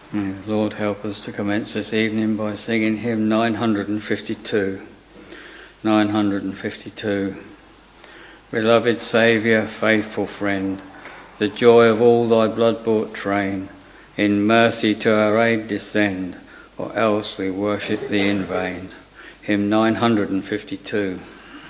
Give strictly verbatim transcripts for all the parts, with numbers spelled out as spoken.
May the Lord help us to commence this evening by singing hymn nine hundred fifty-two. nine hundred fifty-two. Beloved Saviour, faithful friend, the joy of all thy blood-bought train, in mercy to our aid descend, or else we worship thee in vain. Hymn nine hundred fifty-two.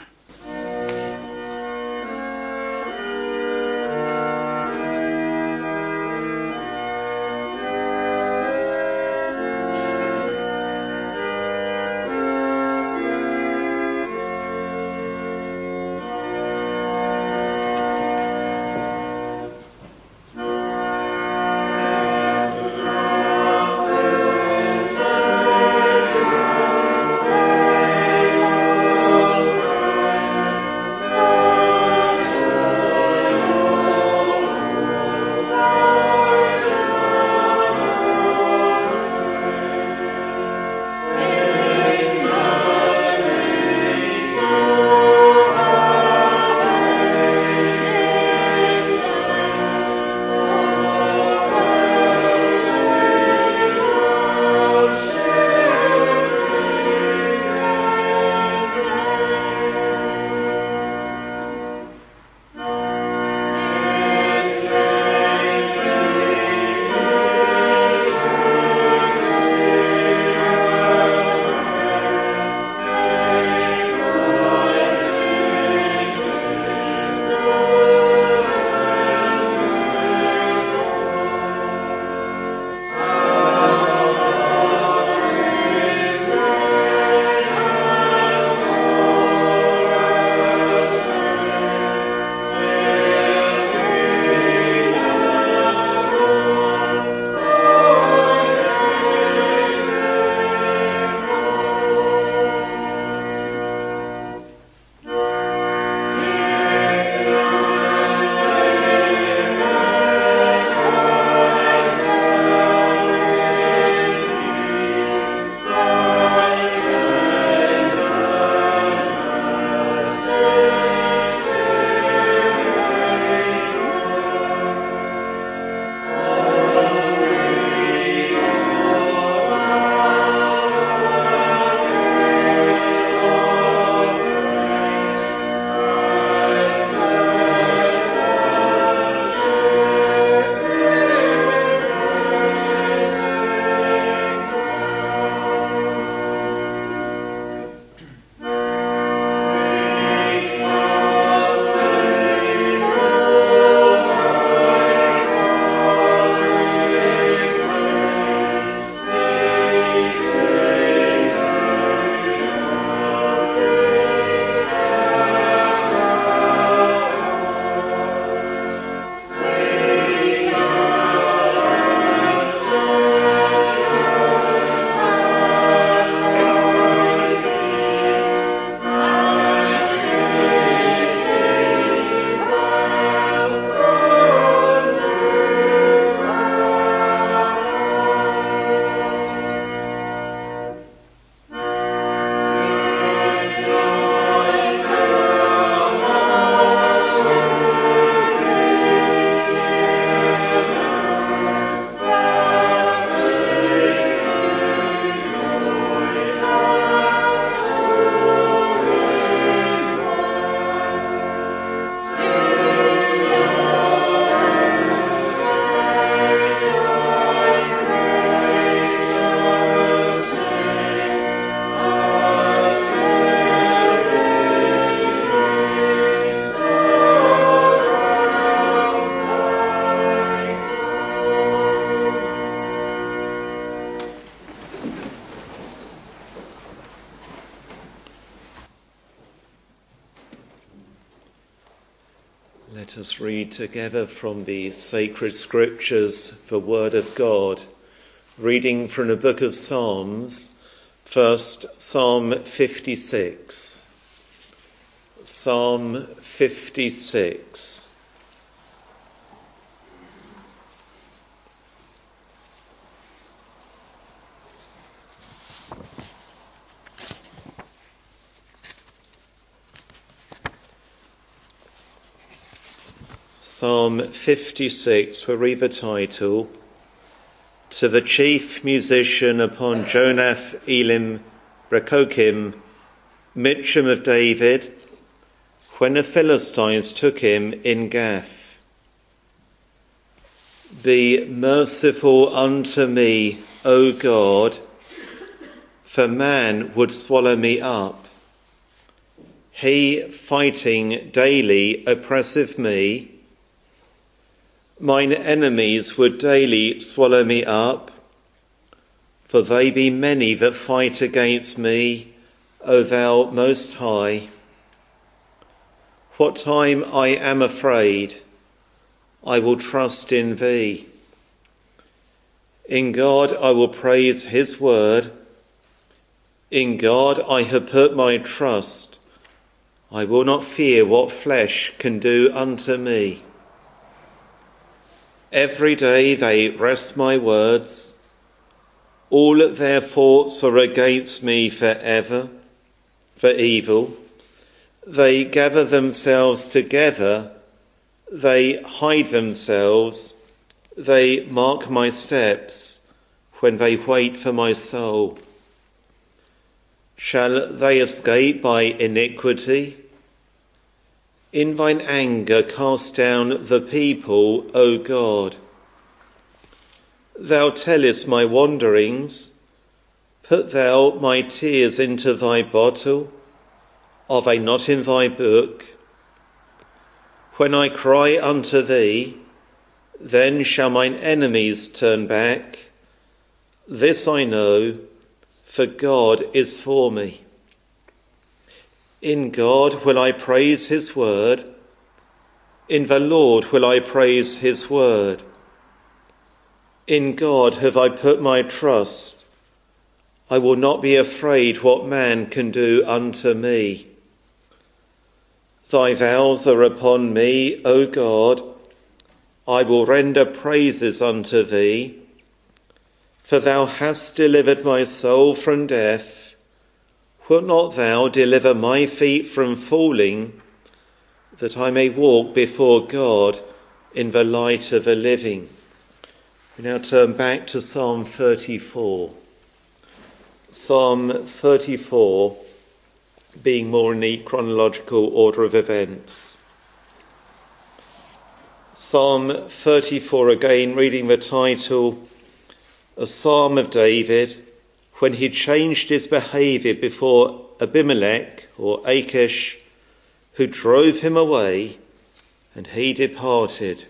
Let us read together from the sacred scriptures, the word of God, reading from the book of Psalms, first Psalm fifty-six. Psalm fifty-six. Psalm fifty-six, we read the title, to the chief musician upon Jonath, Elim, Rekokim, Mitcham of David, when the Philistines took him in Gath. Be merciful unto me, O God, for man would swallow me up. He, fighting daily, oppresseth me. Mine enemies would daily swallow me up, for they be many that fight against me, O thou Most High. What time I am afraid, I will trust in thee. In God I will praise his word. In God I have put my trust. I will not fear what flesh can do unto me. Every day they wrest my words. All their thoughts are against me for ever, for evil. They gather themselves together. They hide themselves. They mark my steps when they wait for my soul. Shall they escape by iniquity? In thine anger cast down the people, O God. Thou tellest my wanderings. Put thou my tears into thy bottle. Are they not in thy book? When I cry unto thee, then shall mine enemies turn back. This I know, for God is for me. In God will I praise his word. In the Lord will I praise his word. In God have I put my trust. I will not be afraid what man can do unto me. Thy vows are upon me, O God. I will render praises unto thee. For thou hast delivered my soul from death. Wilt not thou deliver my feet from falling, that I may walk before God in the light of the living? We now turn back to Psalm thirty-four. Psalm thirty-four, being more in the chronological order of events. Psalm thirty-four, again reading the title, A Psalm of David, when he changed his behaviour before Abimelech or Achish, who drove him away, and he departed.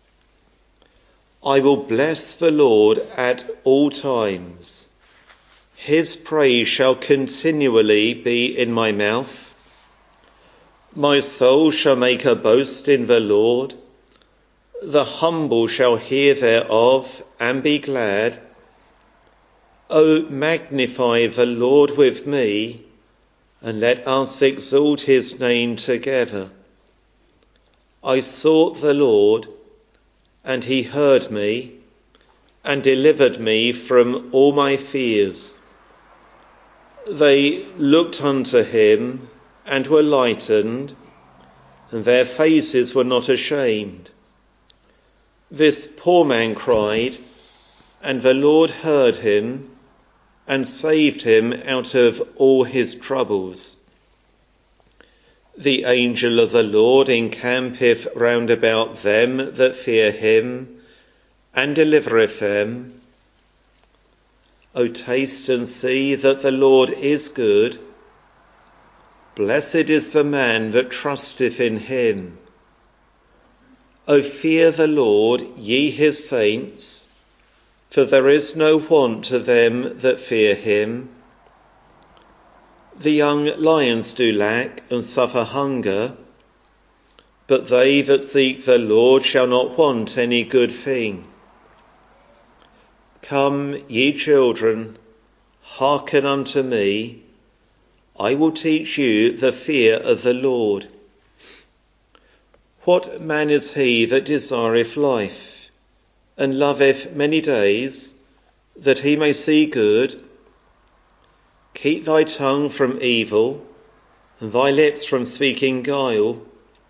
I will bless the Lord at all times. His praise shall continually be in my mouth. My soul shall make a boast in the Lord. The humble shall hear thereof and be glad. O magnify the Lord with me, and let us exalt his name together. I sought the Lord, and he heard me, and delivered me from all my fears. They looked unto him, and were lightened, and their faces were not ashamed. This poor man cried, and the Lord heard him, and saved him out of all his troubles. The angel of the Lord encampeth round about them that fear him, and delivereth them. O taste and see that the Lord is good. Blessed is the man that trusteth in him. O fear the Lord, ye his saints, for there is no want to them that fear him. The young lions do lack and suffer hunger, but they that seek the Lord shall not want any good thing. Come, ye children, hearken unto me. I will teach you the fear of the Lord. What man is he that desireth life, and loveth many days, that he may see good? Keep thy tongue from evil, and thy lips from speaking guile.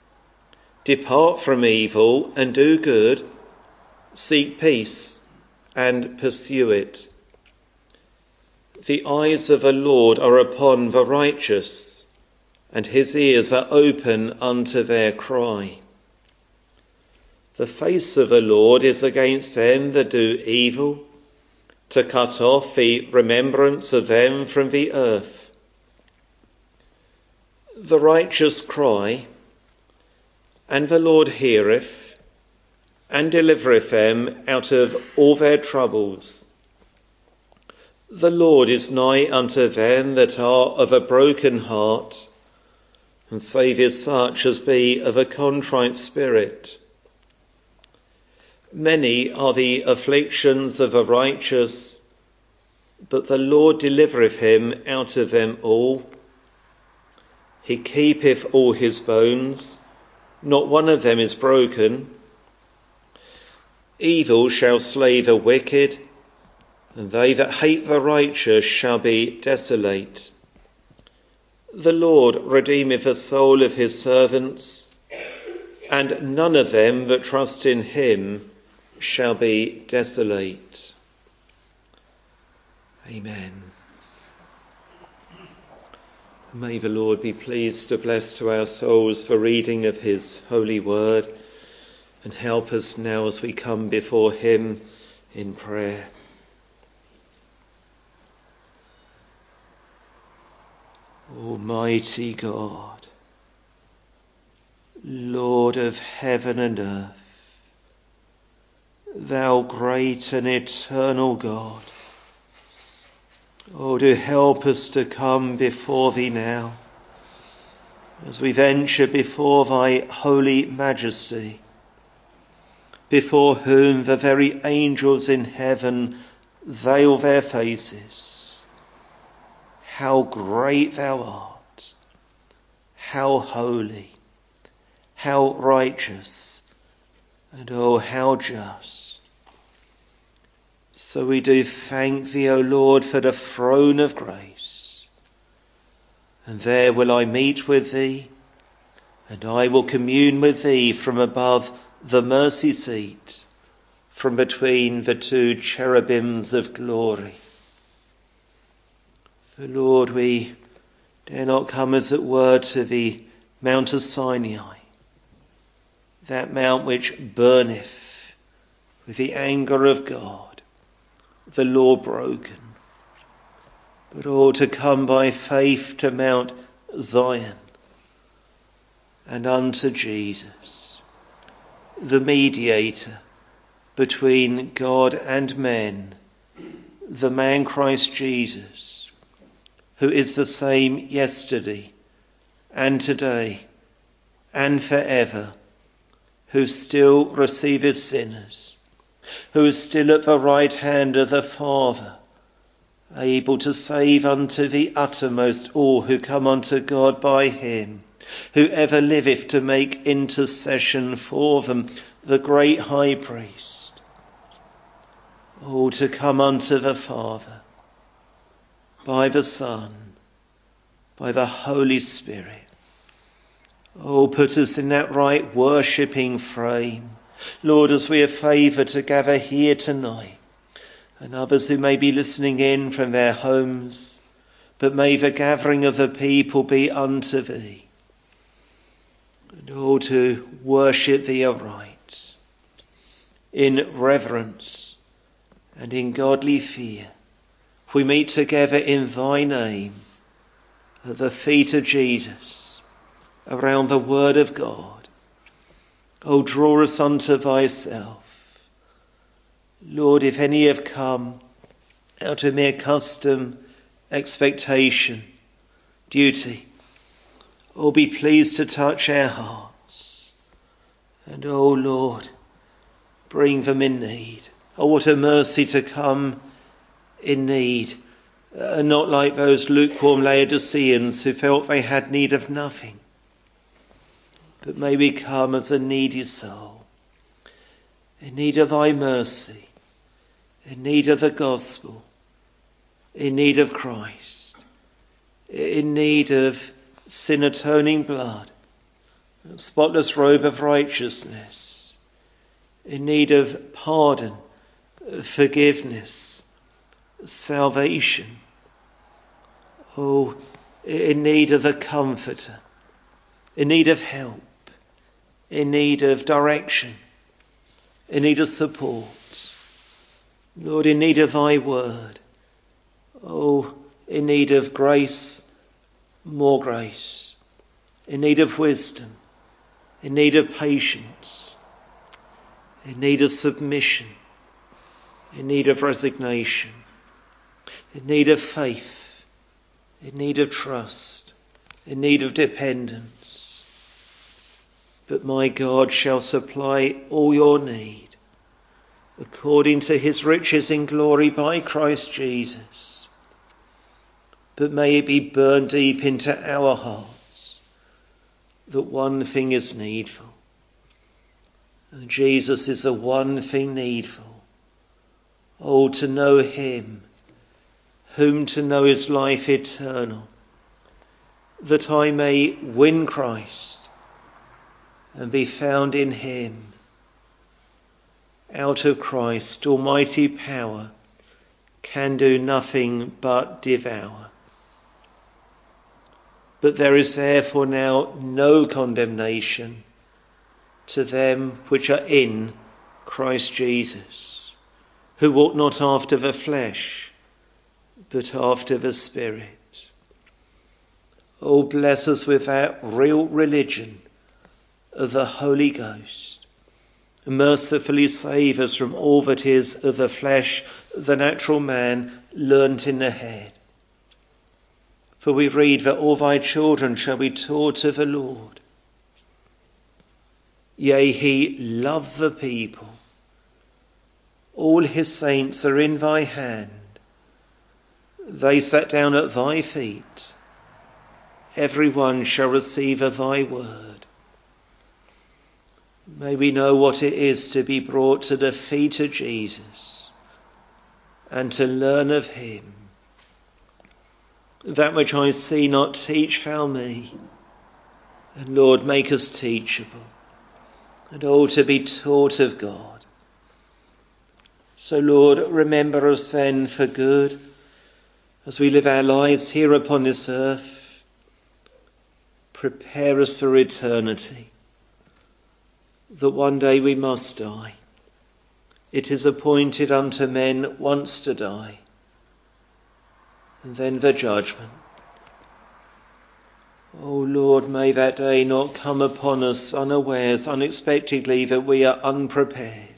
Depart from evil, and do good. Seek peace, and pursue it. The eyes of the Lord are upon the righteous, and his ears are open unto their cry. The face of the Lord is against them that do evil, to cut off the remembrance of them from the earth. The righteous cry, and the Lord heareth, and delivereth them out of all their troubles. The Lord is nigh unto them that are of a broken heart, and saveth such as be of a contrite spirit. Many are the afflictions of the righteous, but the Lord delivereth him out of them all. He keepeth all his bones, not one of them is broken. Evil shall slay the wicked, and they that hate the righteous shall be desolate. The Lord redeemeth the soul of his servants, and none of them that trust in him shall be desolate. Amen. May the Lord be pleased to bless to our souls the reading of his holy word, and help us now as we come before him in prayer. Almighty God, Lord of heaven and earth, thou great and eternal God, oh, do help us to come before thee now, as we venture before thy holy majesty, before whom the very angels in heaven veil their faces. How great thou art, how holy, how righteous, and oh, how just. So we do thank thee, O Lord, for the throne of grace. And there will I meet with thee, and I will commune with thee from above the mercy seat, from between the two cherubims of glory. For Lord, we dare not come as it were to the Mount of Sinai, that mount which burneth with the anger of God, the law broken, but all to come by faith to Mount Zion and unto Jesus, the mediator between God and men, the man Christ Jesus, who is the same yesterday and today and forever, who still receiveth sinners, who is still at the right hand of the Father, able to save unto the uttermost all who come unto God by him, who ever liveth to make intercession for them, the great high priest, all to come unto the Father by the Son, by the Holy Spirit. Oh, put us in that right worshipping frame, Lord, as we are favoured to gather here tonight, and others who may be listening in from their homes, but may the gathering of the people be unto thee, and all to worship thee aright, in reverence and in godly fear. We meet together in thy name at the feet of Jesus, around the word of God. Oh, draw us unto thyself. Lord, if any have come out of mere custom, expectation, duty, oh, be pleased to touch our hearts. And oh, Lord, bring them in need. Oh, what a mercy to come in need, and uh, not like those lukewarm Laodiceans who felt they had need of nothing. But may we come as a needy soul, in need of thy mercy, in need of the gospel, in need of Christ, in need of sin atoning blood, a spotless robe of righteousness, in need of pardon forgiveness, salvation. Oh, in need of a comforter, in need of help, in need of direction, in need of support. Lord, in need of thy word. Oh, in need of grace, more grace. In need of wisdom, in need of patience, in need of submission, in need of resignation, in need of faith, in need of trust, in need of dependence. But my God shall supply all your need according to his riches in glory by Christ Jesus. But may it be burned deep into our hearts that one thing is needful. And Jesus is the one thing needful. Oh, to know him, whom to know is life eternal, that I may win Christ and be found in him. Out of Christ, almighty power can do nothing but devour. But there is therefore now no condemnation to them which are in Christ Jesus, who walk not after the flesh, but after the Spirit. Oh, bless us with that real religion of the Holy Ghost. Mercifully save us from all that is of the flesh, the natural man, learnt in the head. For we read that all thy children shall be taught of the Lord. Yea, he loved the people. All his saints are in thy hand. They sat down at thy feet. Every one shall receive of thy word. May we know what it is to be brought to the feet of Jesus and to learn of him. That which I see not, teach thou me. And Lord, make us teachable, and all to be taught of God. So Lord, remember us then for good as we live our lives here upon this earth. Prepare us for eternity, that one day we must die. It is appointed unto men once to die, and then the judgment. O Lord, may that day not come upon us unawares, unexpectedly, that we are unprepared,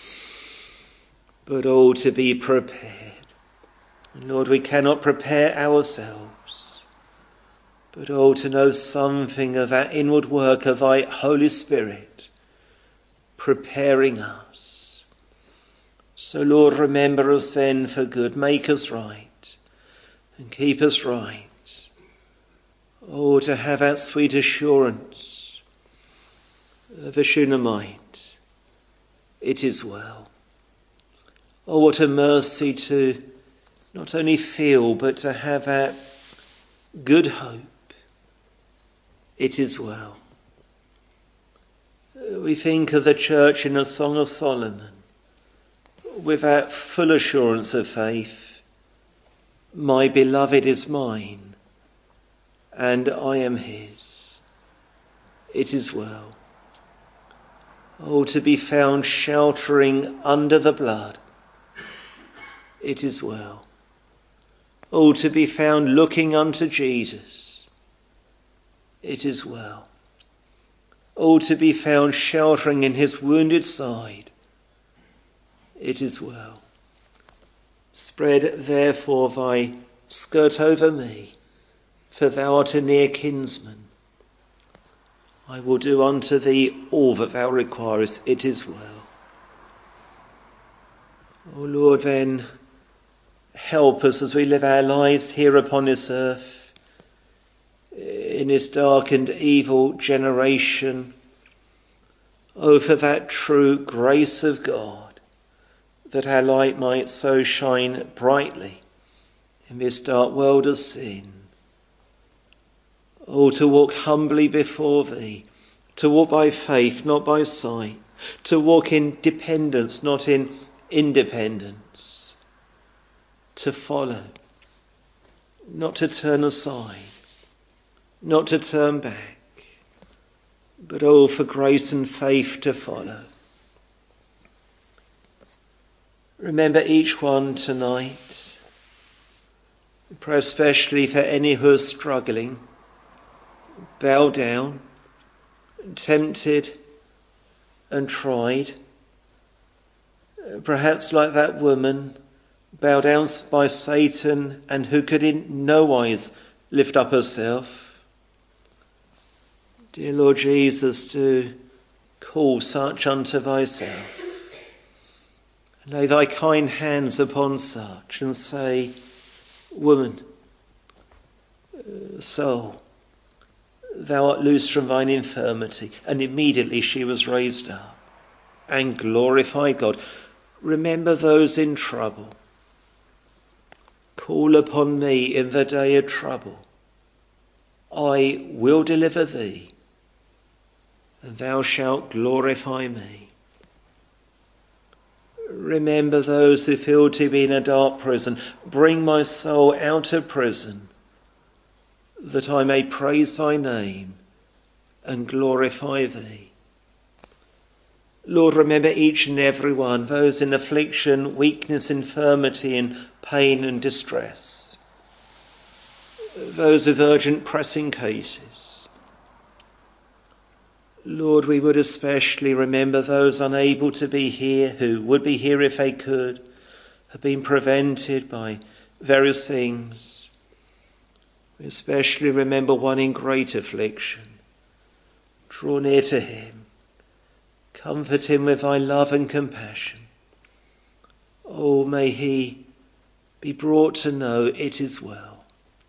but all to be prepared. And Lord, we cannot prepare ourselves, but all to know something of that inward work of thy Holy Spirit preparing us. So Lord, remember us then for good. Make us right and keep us right. Oh, to have that sweet assurance of the Shunammite, it is well. Oh, what a mercy to not only feel, but to have that good hope. It is well. We think of the church in the Song of Solomon with that full assurance of faith. My beloved is mine, and I am his. It is well. Oh, to be found sheltering under the blood. It is well. Oh, to be found looking unto Jesus. It is well. Oh, to be found sheltering in his wounded side. It is well. Spread therefore thy skirt over me, for thou art a near kinsman. I will do unto thee all that thou requirest. It is well. O Lord, then, help us as we live our lives here upon this earth, in this dark and evil generation. Oh, for that true grace of God, that our light might so shine brightly in this dark world of sin. Oh, to walk humbly before thee, to walk by faith, not by sight, to walk in dependence, not in independence, to follow, not to turn aside, not to turn back, but oh, for grace and faith to follow. Remember each one tonight. Pray especially for any who are struggling, bowed down, tempted and tried. Perhaps like that woman, bowed down by Satan and who could in no wise lift up herself. Dear Lord Jesus, do call such unto thyself. Lay thy kind hands upon such and say, woman, soul, thou art loosed from thine infirmity. And immediately she was raised up and glorified God. Remember those in trouble. Call upon me in the day of trouble. I will deliver thee, and thou shalt glorify me. Remember those who feel to be in a dark prison. Bring my soul out of prison, that I may praise thy name and glorify thee. Lord, remember each and every one, those in affliction, weakness, infirmity, and pain and distress, those with urgent pressing cases. Lord, we would especially remember those unable to be here, who would be here if they could, have been prevented by various things. We especially remember one in great affliction. Draw near to him. Comfort him with thy love and compassion. Oh, may he be brought to know it is well.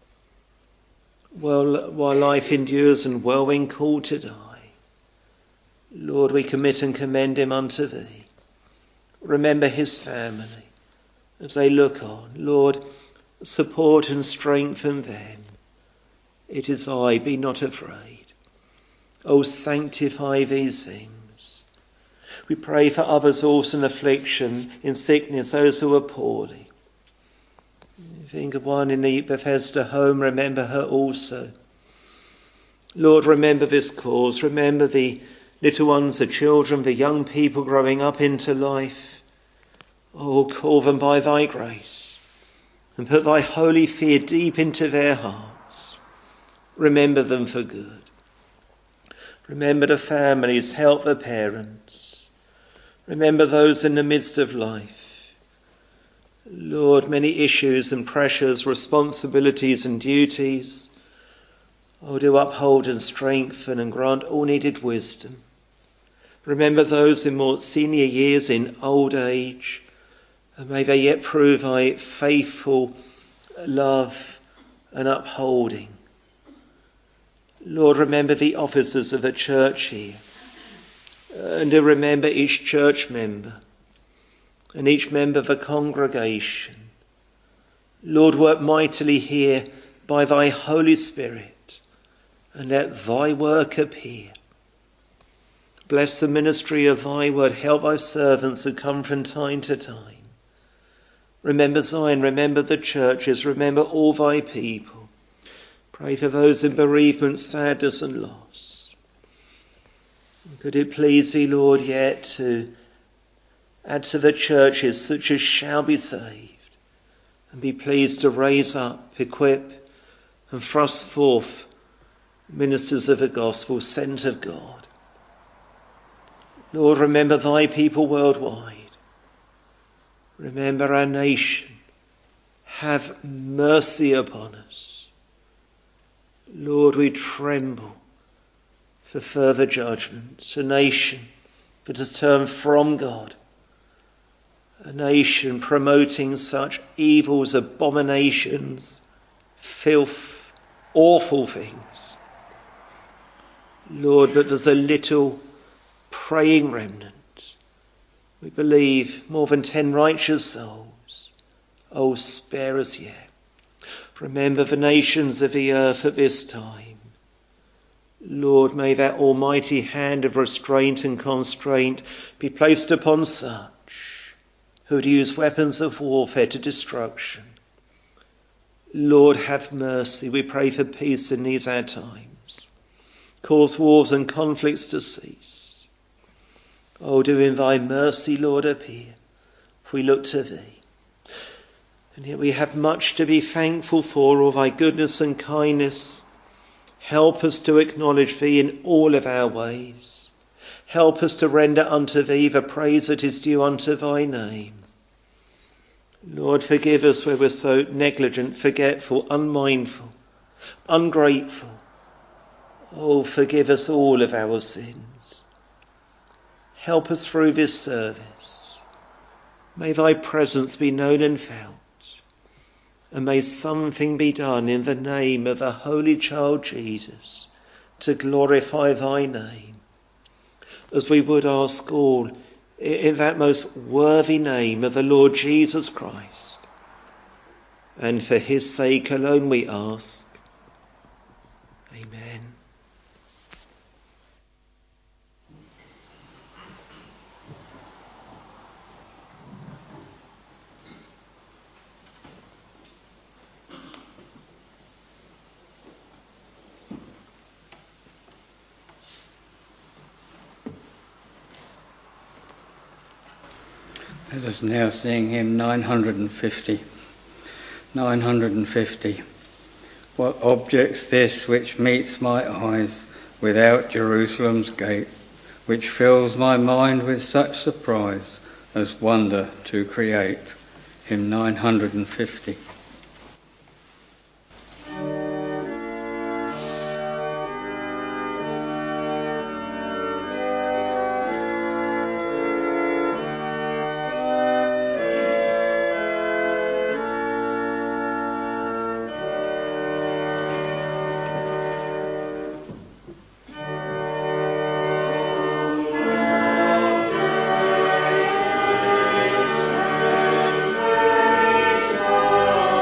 Well, while life endures and well when called to die, Lord, we commit and commend him unto thee. Remember his family as they look on. Lord, support and strengthen them. It is I, be not afraid. Oh, sanctify these things. We pray for others also in affliction, in sickness, those who are poorly. Think of one in the Bethesda home, remember her also. Lord, remember this cause, remember the little ones, the children, the young people growing up into life. Oh, call them by thy grace and put thy holy fear deep into their hearts. Remember them for good. Remember the families, help the parents. Remember those in the midst of life. Lord, many issues and pressures, responsibilities and duties. Oh, do uphold and strengthen and grant all needed wisdom. Remember those in more senior years, in old age, and may they yet prove thy faithful love and upholding. Lord, remember the officers of the church here, and to remember each church member and each member of the congregation. Lord, work mightily here by thy Holy Spirit, and let thy work appear. Bless the ministry of thy word. Help thy servants who come from time to time. Remember Zion, remember the churches, remember all thy people. Pray for those in bereavement, sadness and loss. Could it please thee, Lord, yet to add to the churches such as shall be saved, and be pleased to raise up, equip and thrust forth ministers of the gospel sent of God. Lord, remember thy people worldwide. Remember our nation. Have mercy upon us. Lord, we tremble for further judgment. A nation that has turned from God. A nation promoting such evils, abominations, filth, awful things. Lord, but there's a little praying remnant. We believe more than ten righteous souls. Oh, spare us yet. Remember the nations of the earth at this time. Lord, may that almighty hand of restraint and constraint be placed upon such who would use weapons of warfare to destruction. Lord, have mercy. We pray for peace in these our times. Cause wars and conflicts to cease. Oh, do in thy mercy, Lord, appear. We look to thee. And yet we have much to be thankful for, all thy goodness and kindness. Help us to acknowledge thee in all of our ways. Help us to render unto thee the praise that is due unto thy name. Lord, forgive us where we're so negligent, forgetful, unmindful, ungrateful. Oh, forgive us all of our sins. Help us through this service. May thy presence be known and felt. And may something be done in the name of the Holy Child Jesus to glorify thy name. As we would ask all in that most worthy name of the Lord Jesus Christ. And for his sake alone we ask. Amen. Let us now sing hymn nine hundred fifty. nine hundred fifty. What object's this which meets my eyes without Jerusalem's gate, which fills my mind with such surprise as wonder to create? Hymn nine hundred fifty. Oh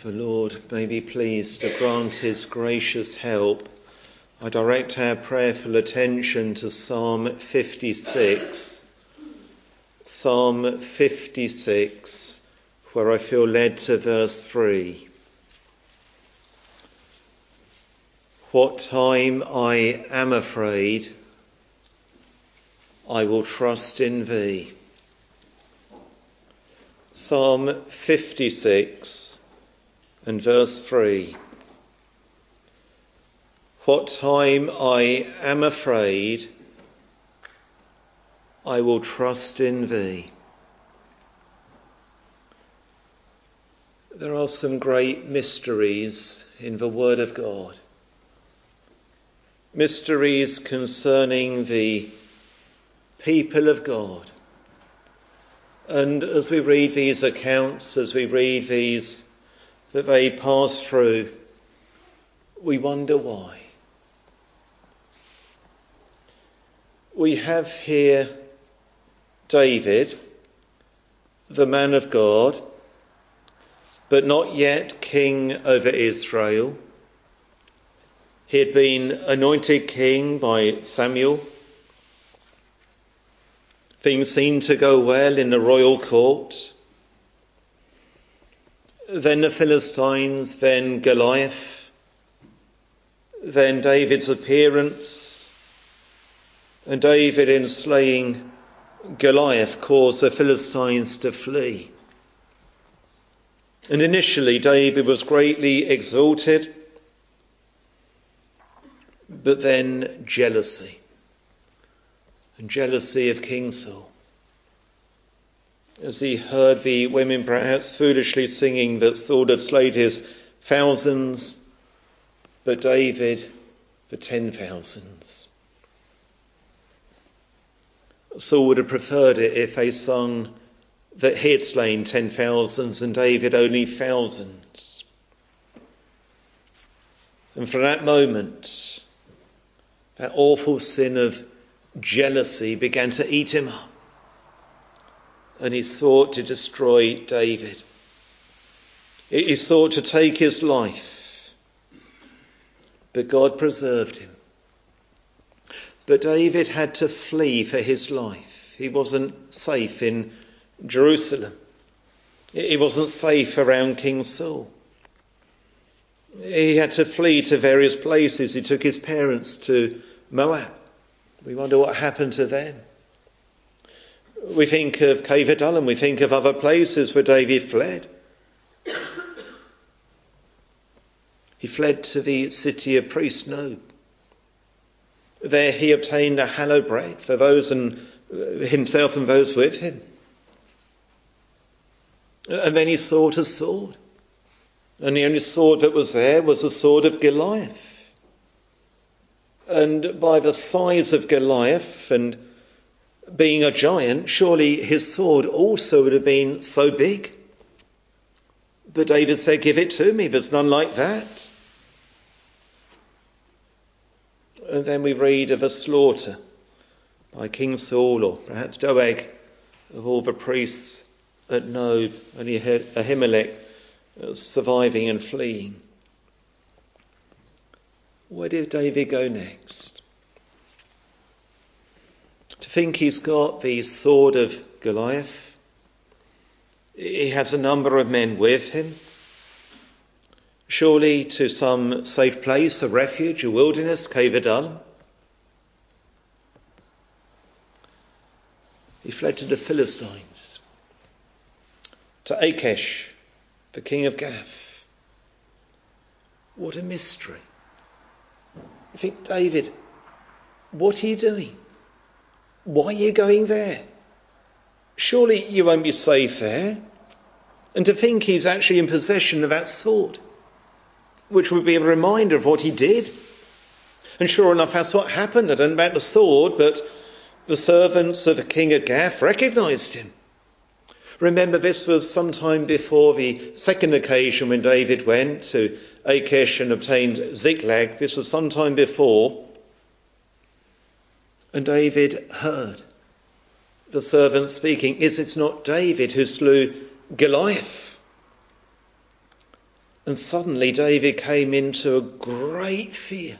the Lord may be pleased to grant his gracious help, I direct our prayerful attention to Psalm fifty-six. Psalm fifty-six, where I feel led to verse three. What time I am afraid, I will trust in thee. Psalm fifty-six and verse three. What time I am afraid, I will trust in thee. There are some great mysteries in the Word of God. Mysteries concerning the people of God. And as we read these accounts, as we read these that they pass through, we wonder why. We have here David, the man of God, but not yet king over Israel. He had been anointed king by Samuel. Things seemed to go well in the royal court. Then the Philistines, then Goliath, then David's appearance, and David, in slaying Goliath, caused the Philistines to flee. And initially David was greatly exalted, but then jealousy, and jealousy of King Saul. As he heard the women perhaps foolishly singing that Saul had slain his thousands, but David the ten thousands. Saul would have preferred it if they sung that he had slain ten thousands and David only thousands. And from that moment, that awful sin of jealousy began to eat him up. And he sought to destroy David. He sought to take his life. But God preserved him. But David had to flee for his life. He wasn't safe in Jerusalem. He wasn't safe around King Saul. He had to flee to various places. He took his parents to Moab. We wonder what happened to them. We think of Cave Adullam. We think of other places where David fled. He fled to the city of priests, Nob. There he obtained a hallowed bread for those and himself and those with him. And then he sought a sword. And the only sword that was there was the sword of Goliath. And by the size of Goliath and being a giant, surely his sword also would have been so big. But David said, give it to me, there's none like that. And then we read of a slaughter by King Saul, or perhaps Doeg, of all the priests at Nob, and Ahimelech surviving and fleeing. Where did David go next? To think he's got the sword of Goliath. He has a number of men with him. Surely to some safe place, a refuge, a wilderness, Cave Adullam. He fled to the Philistines, to Achish, the king of Gath. What a mystery. You think, David, what are you doing? Why are you going there? Surely you won't be safe there. And to think he's actually in possession of that sword, which would be a reminder of what he did. And sure enough, that's what happened. I don't know about the sword, but the servants of the king of Gath recognised him. Remember, this was sometime before the second occasion when David went to Achish and obtained Ziklag. This was sometime before. And David heard the servant speaking, is it not David who slew Goliath? And suddenly David came into a great fear.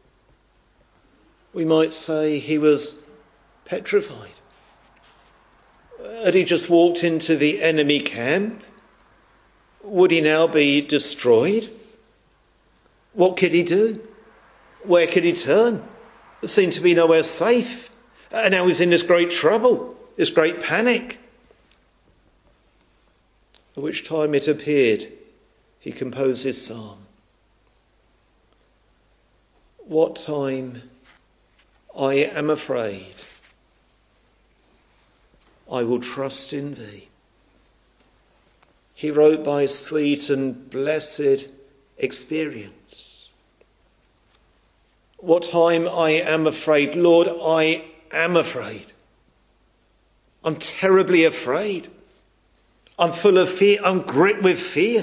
We might say he was petrified. Had he just walked into the enemy camp? Would he now be destroyed? What could he do? Where could he turn? There seemed to be nowhere safe. And now he's in this great trouble, this great panic. At which time it appeared he composed his psalm. What time I am afraid, I will trust in thee. He wrote by sweet and blessed experience. What time I am afraid, Lord, I am afraid. I'm terribly afraid. I'm full of fear. I'm gripped with fear.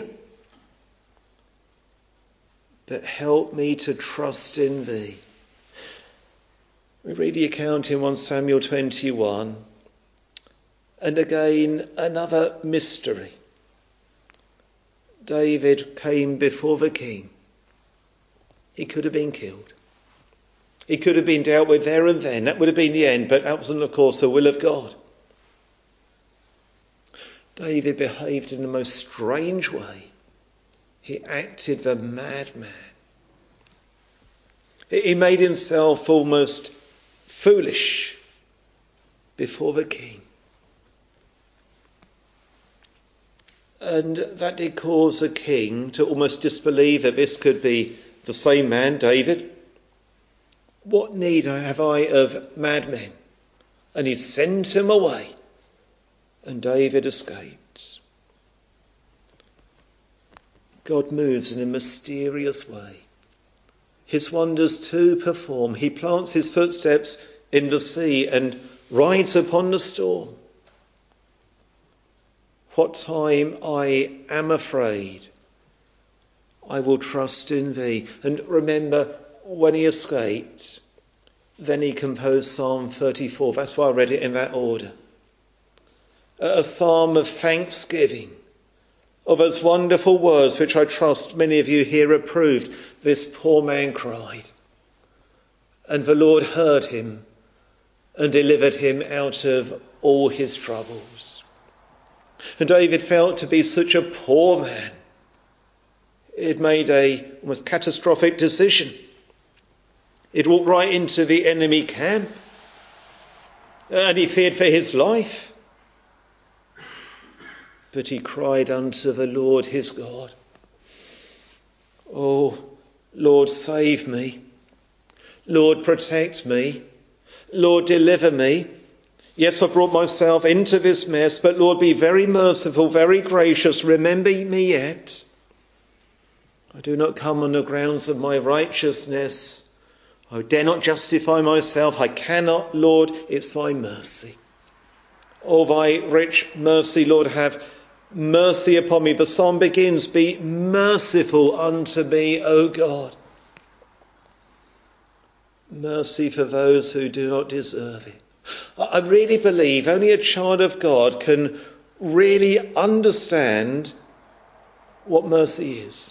But help me to trust in thee. We read the account in First Samuel twenty-one. And again, another mystery. David came before the king. He could have been killed. He could have been dealt with there and then. That would have been the end, but that wasn't, of course, the will of God. David behaved in the most strange way. He acted the madman. He made himself almost foolish before the king. And that did cause the king to almost disbelieve that this could be the same man, David. What need have I of madmen? And he sent him away. And David escaped. God moves in a mysterious way. His wonders too perform. He plants his footsteps in the sea and rides upon the storm. What time I am afraid, I will trust in thee. And remember, when he escaped, then he composed Psalm thirty-four. That's why I read it in that order. A psalm of thanksgiving, of those wonderful words which I trust many of you here approved. This poor man cried, and the Lord heard him and delivered him out of all his troubles. And David felt to be such a poor man. It made a almost catastrophic decision. It walked right into the enemy camp, and he feared for his life. But he cried unto the Lord his God, "Oh, Lord, save me. Lord, protect me. Lord, deliver me. Yes, I've brought myself into this mess, but Lord, be very merciful, very gracious. Remember me yet. I do not come on the grounds of my righteousness. I dare not justify myself. I cannot, Lord. It's thy mercy. Oh, thy rich mercy, Lord, have mercy upon me." The psalm begins, "Be merciful unto me, O God." Mercy for those who do not deserve it. I really believe only a child of God can really understand what mercy is.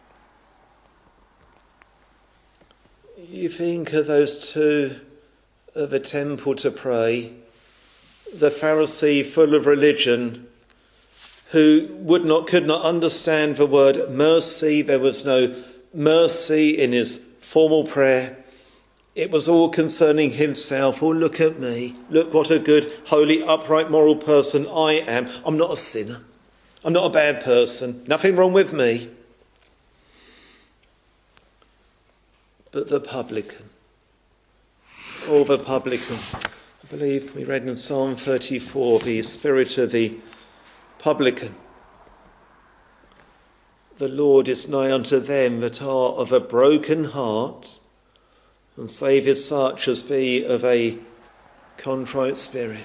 You think of those two at the temple to pray, the Pharisee full of religion, who would not, could not understand the word mercy. There was no mercy in his formal prayer. It was all concerning himself. "Oh, look at me. Look what a good, holy, upright, moral person I am. I'm not a sinner. I'm not a bad person. Nothing wrong with me." But the publican, oh, the publican, I believe we read in Psalm thirty-four, the spirit of the publican. "The Lord is nigh unto them that are of a broken heart, and saveth such as be of a contrite spirit."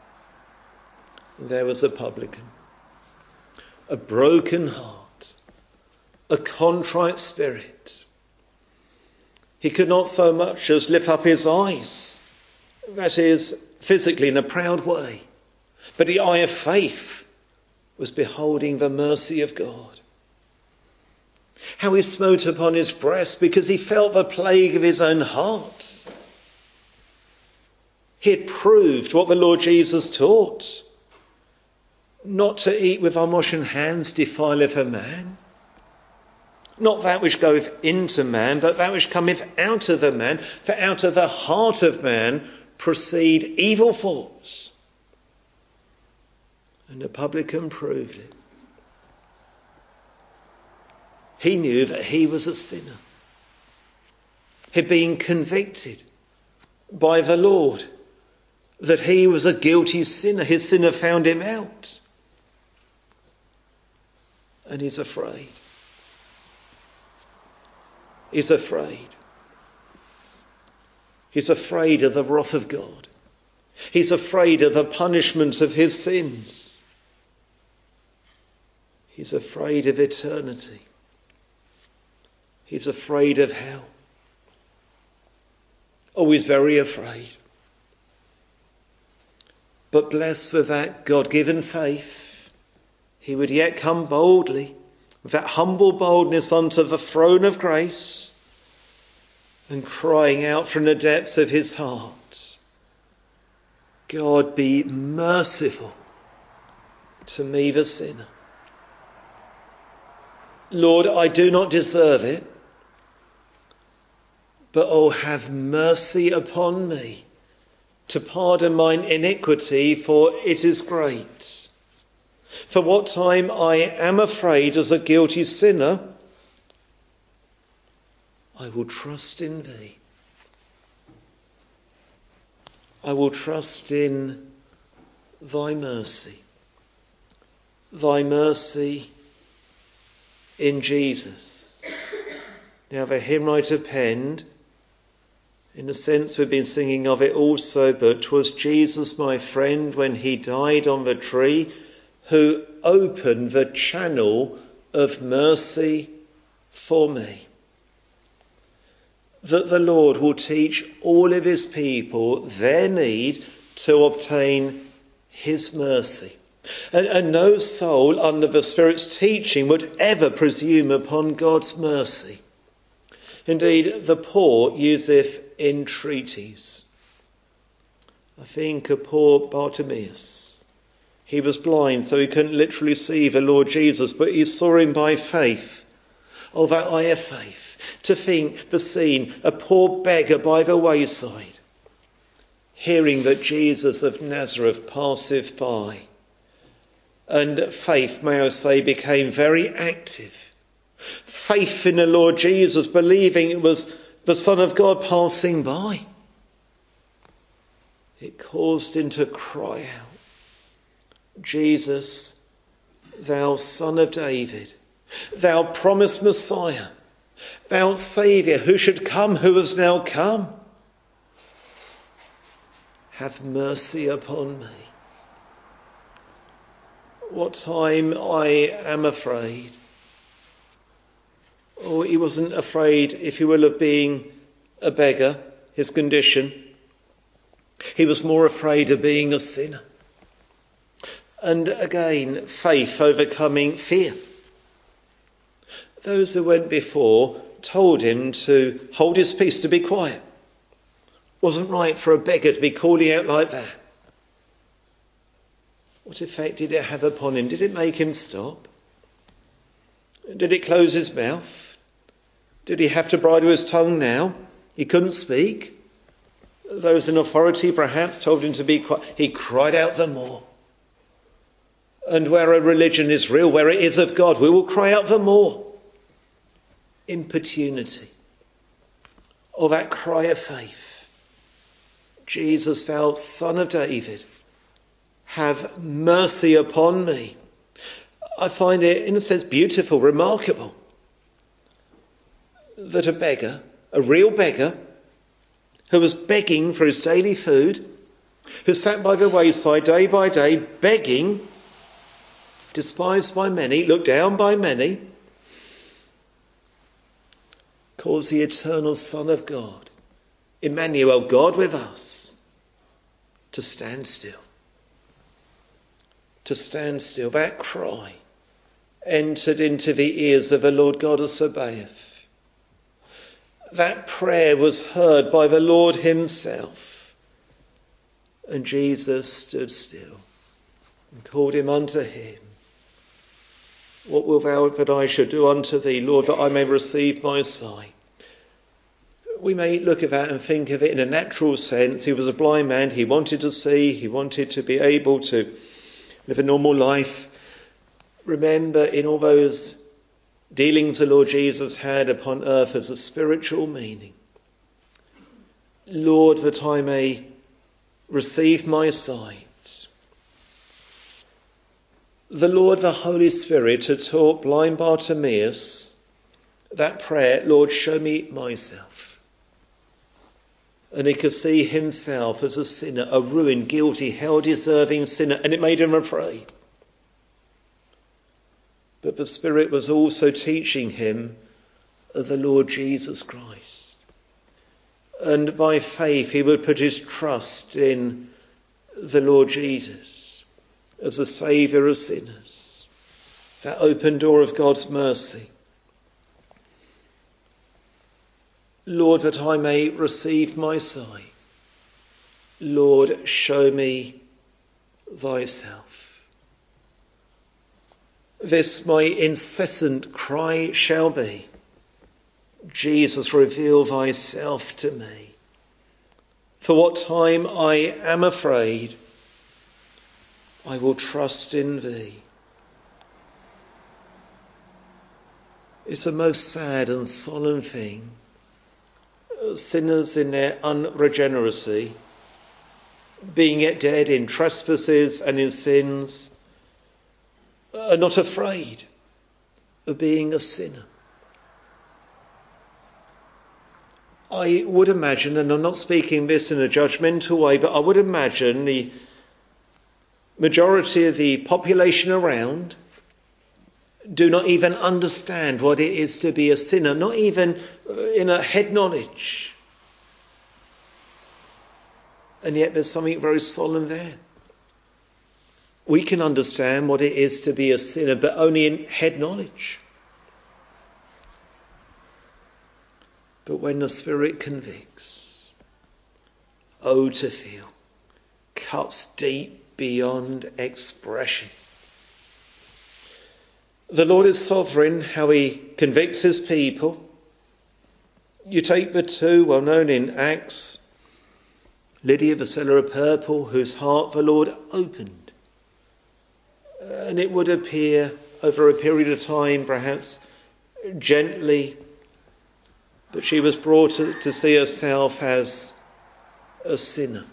There was a publican, a broken heart, a contrite spirit. He could not so much as lift up his eyes, that is, physically in a proud way, but the eye of faith was beholding the mercy of God. how he smote upon his breast because he felt the plague of his own heart. He had proved what the Lord Jesus taught. Not to eat with unwashen hands defileth a man. Not that which goeth into man, but that which cometh out of the man. For out of the heart of man proceed evil thoughts. And the publican proved it. He knew that he was a sinner. He'd been convicted by the Lord that he was a guilty sinner. His sin had found him out. And he's afraid. He's afraid. He's afraid of the wrath of God. He's afraid of the punishment of his sins. He's afraid of eternity. He's afraid of hell. Oh, he's very afraid. But blessed with that God-given faith, he would yet come boldly, with that humble boldness unto the throne of grace, and crying out from the depths of his heart, God, be merciful to me, the sinner. Lord, I do not deserve it, but oh, have mercy upon me to pardon mine iniquity, for it is great. For what time I am afraid as a guilty sinner, I will trust in thee. I will trust in thy mercy. Thy mercy in Jesus. Now the hymn writer penned, in a sense we've been singing of it also, but 'twas Jesus my friend when he died on the tree, who opened the channel of mercy for me. That the Lord will teach all of his people their need to obtain his mercy. And, and no soul under the Spirit's teaching would ever presume upon God's mercy. Indeed, the poor useth entreaties. I think of poor Bartimaeus. He was blind, so he couldn't literally see the Lord Jesus, but he saw him by faith. Oh, that eye of faith. To think the scene, a poor beggar by the wayside, hearing that Jesus of Nazareth passeth by. And faith, may I say, became very active. Faith in the Lord Jesus, believing it was the Son of God passing by. It caused him to cry out, Jesus, thou Son of David, thou promised Messiah, thou Saviour who should come, who has now come, have mercy upon me. What time I am afraid. Oh, he wasn't afraid, if you will, of being a beggar, his condition. He was more afraid of being a sinner. And again, faith overcoming fear. Those who went before told him to hold his peace, to be quiet. Wasn't right for a beggar to be calling out like that. What effect did it have upon him? Did it make him stop? Did it close his mouth? Did he have to bridle his tongue now? He couldn't speak. Those in authority perhaps told him to be quiet. He cried out the more. And where a religion is real, where it is of God, we will cry out the more. Importunity. Or that cry of faith. Jesus, thou Son of David, have mercy upon me. I find it, in a sense, beautiful, remarkable, that a beggar, a real beggar, who was begging for his daily food, who sat by the wayside day by day, begging, despised by many, looked down by many, calls the eternal Son of God, Emmanuel, God with us, to stand still. To stand still. That cry entered into the ears of the Lord God of Sabaoth. That prayer was heard by the Lord himself. And Jesus stood still and called him unto him. What wilt thou that I should do unto thee, Lord, that I may receive my sight? We may look at that and think of it in a natural sense. He was a blind man. He wanted to see. He wanted to be able to live a normal life. Remember, in all those dealings the Lord Jesus had upon earth as a spiritual meaning. Lord, that I may receive my sight. The Lord, the Holy Spirit, had taught blind Bartimaeus that prayer, Lord, show me myself. And he could see himself as a sinner, a ruined, guilty, hell-deserving sinner, and it made him afraid. But the Spirit was also teaching him of the Lord Jesus Christ. And by faith he would put his trust in the Lord Jesus as the Saviour of sinners. That open door of God's mercy. Lord, that I may receive my sight. Lord, show me thyself. This my incessant cry shall be. Jesus, reveal thyself to me. For what time I am afraid, I will trust in thee. It's a most sad and solemn thing. Sinners in their unregeneracy, being yet dead in trespasses and in sins, are not afraid of being a sinner. I would imagine, and I'm not speaking this in a judgmental way, but I would imagine the majority of the population around do not even understand what it is to be a sinner, not even in a head knowledge. And yet there's something very solemn there. We can understand what it is to be a sinner, but only in head knowledge. But when the Spirit convicts, oh, to feel, cuts deep beyond expression. The Lord is sovereign, how he convicts his people. You take the two well known in Acts, Lydia, the seller of purple, whose heart the Lord opened. And it would appear over a period of time, perhaps gently, but she was brought to, to see herself as a sinner.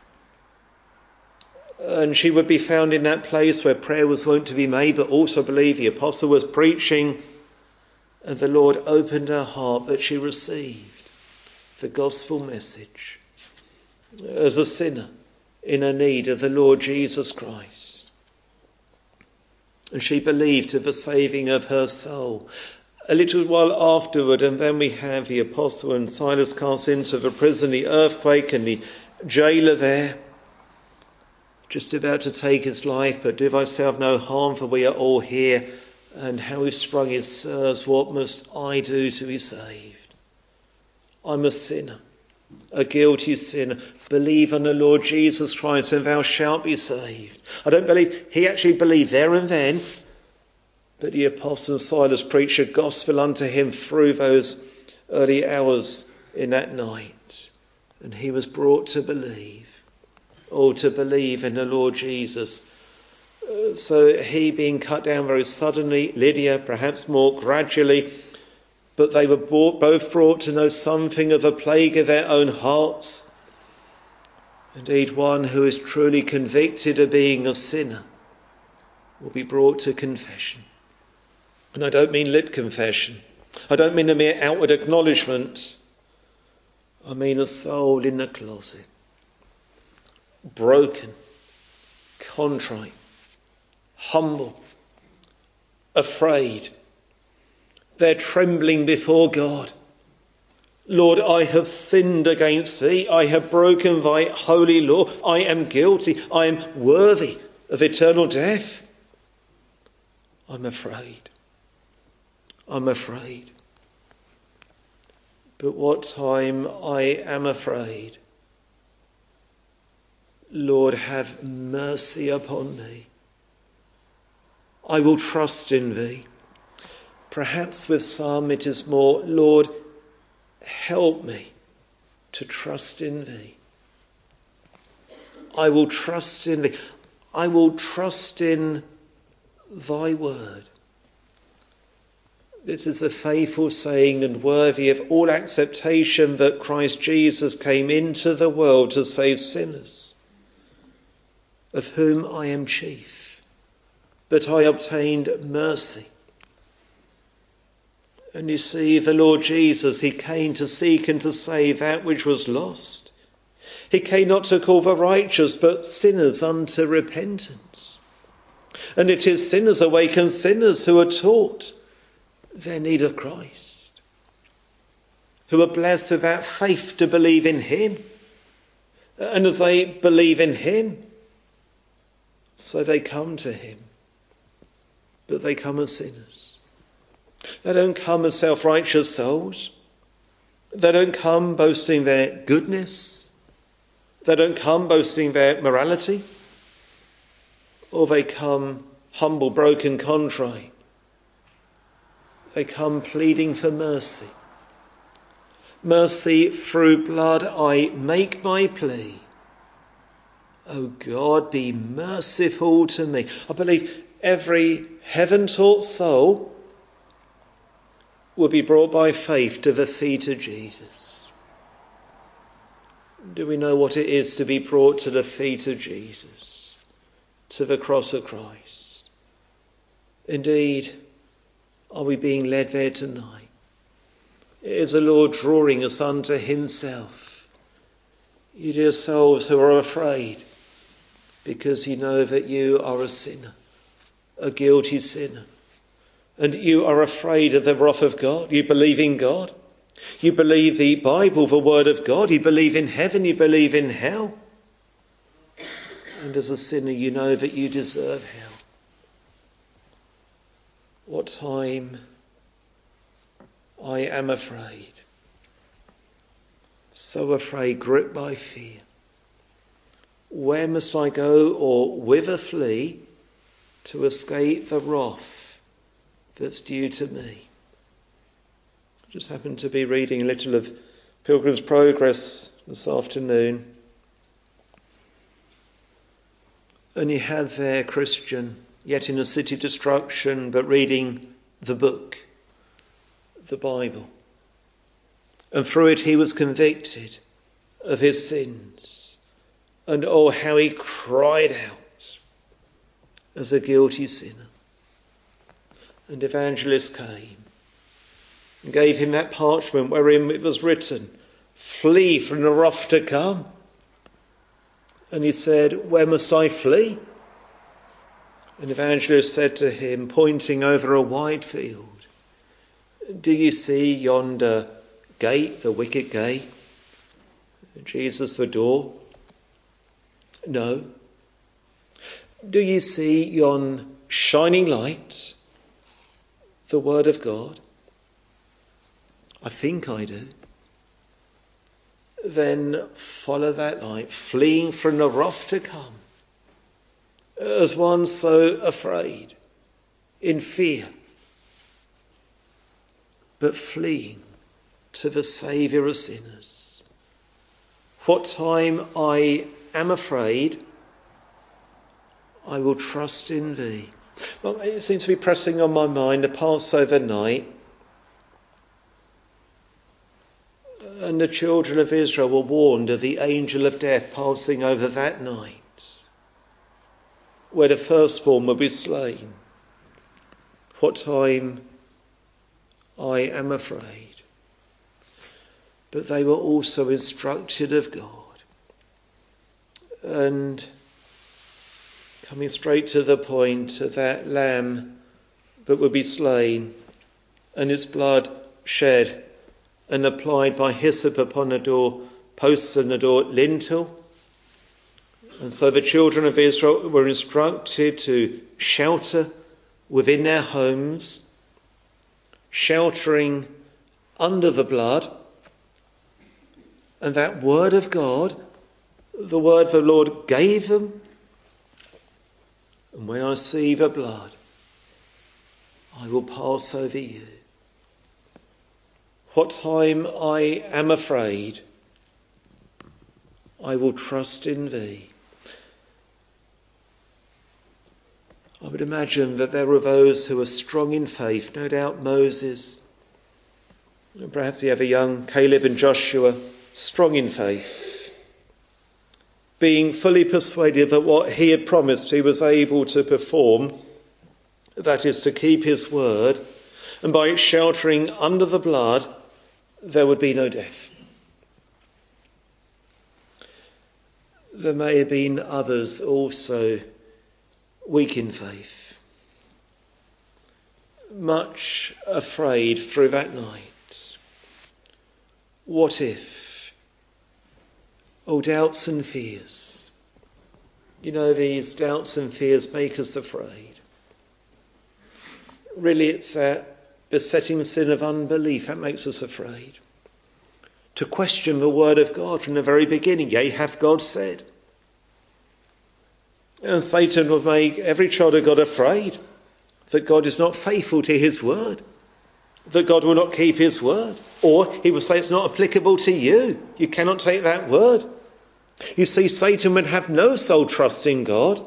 And she would be found in that place where prayer was wont to be made, but also believe the apostle was preaching, and the Lord opened her heart that she received the gospel message as a sinner in a need of the Lord Jesus Christ. And she believed to the saving of her soul. A little while afterward, and then we have the apostle and Silas cast into the prison, the earthquake, and the jailer there, just about to take his life, but do thyself no harm, for we are all here. And how he sprung his sirs, what must I do to be saved? I'm a sinner, a guilty sinner. Believe on the Lord Jesus Christ and thou shalt be saved. I don't believe he actually believed there and then, but the apostle Silas preached the gospel unto him through those early hours in that night. And he was brought to believe. Or to believe in the Lord Jesus. Uh, so he being cut down very suddenly, Lydia perhaps more gradually, but they were brought, both brought to know something of the plague of their own hearts. Indeed, one who is truly convicted of being a sinner will be brought to confession. And I don't mean lip confession. I don't mean a mere outward acknowledgement. I mean a soul in the closet. Broken, contrite, humble, afraid. They're trembling before God. Lord, I have sinned against thee. I have broken thy holy law. I am guilty. I am worthy of eternal death. I'm afraid. I'm afraid. But what time I am afraid, Lord, have mercy upon me. I will trust in thee. Perhaps with some it is more, Lord, help me to trust in thee. I will trust in thee. I will trust in thy word. This is a faithful saying and worthy of all acceptation that Christ Jesus came into the world to save sinners, of whom I am chief, but I obtained mercy. And you see, the Lord Jesus, he came to seek and to save that which was lost. He came not to call the righteous, but sinners unto repentance. And it is sinners awaken sinners who are taught their need of Christ, who are blessed with that faith to believe in him. And as they believe in him, so they come to him. But they come as sinners. They don't come as self-righteous souls. They don't come boasting their goodness. They don't come boasting their morality. Or they come humble, broken, contrite. They come pleading for mercy. Mercy through blood I make my plea. O God, be merciful to me. I believe every heaven-taught soul will be brought by faith to the feet of Jesus. Do we know what it is to be brought to the feet of Jesus, to the cross of Christ? Indeed, are we being led there tonight? Is the Lord drawing us unto himself? You dear souls who are afraid, because you know that you are a sinner, a guilty sinner. And you are afraid of the wrath of God. You believe in God. You believe the Bible, the word of God. You believe in heaven. You believe in hell. And as a sinner, you know that you deserve hell. What time I am afraid. So afraid, gripped by fear. Where must I go or whither flee to escape the wrath that's due to me? I just happened to be reading a little of Pilgrim's Progress this afternoon. And you have there Christian, yet in a city of destruction, but reading the book, the Bible. And through it he was convicted of his sins. And oh, how he cried out as a guilty sinner. And evangelist came and gave him that parchment wherein it was written, flee from the wrath to come. And he said, where must I flee? And evangelist said to him, pointing over a wide field, do you see yonder gate, the wicket gate? Jesus the door? No. Do you see yon shining light? The word of God? I think I do. Then follow that light, fleeing from the wrath to come, as one so afraid, in fear, but fleeing to the Saviour of sinners. What time I am afraid, I will trust in thee. Well, it seems to be pressing on my mind the Passover night. And the children of Israel were warned of the angel of death passing over that night, where the firstborn will be slain. What time I am afraid. But they were also instructed of God. And coming straight to the point of that lamb that would be slain and its blood shed and applied by hyssop upon the door posts and the door lintel. And so the children of Israel were instructed to shelter within their homes, sheltering under the blood. And that word of God, the word the Lord gave them, and when I see the blood, I will pass over you. What time I am afraid, I will trust in thee. I would imagine that there were those who were strong in faith, no doubt Moses, and perhaps you have a young Caleb and Joshua, strong in faith, being fully persuaded that what he had promised he was able to perform, that is to keep his word, and by sheltering under the blood, there would be no death. There may have been others also weak in faith, much afraid through that night. What if? Oh, doubts and fears. You know, these doubts and fears make us afraid. Really, it's that besetting sin of unbelief that makes us afraid. To question the word of God from the very beginning. Yea, hath God said? And Satan will make every child of God afraid that God is not faithful to his word, that God will not keep his word, or he will say it's not applicable to you. You cannot take that word. You see, Satan would have no soul trust in God,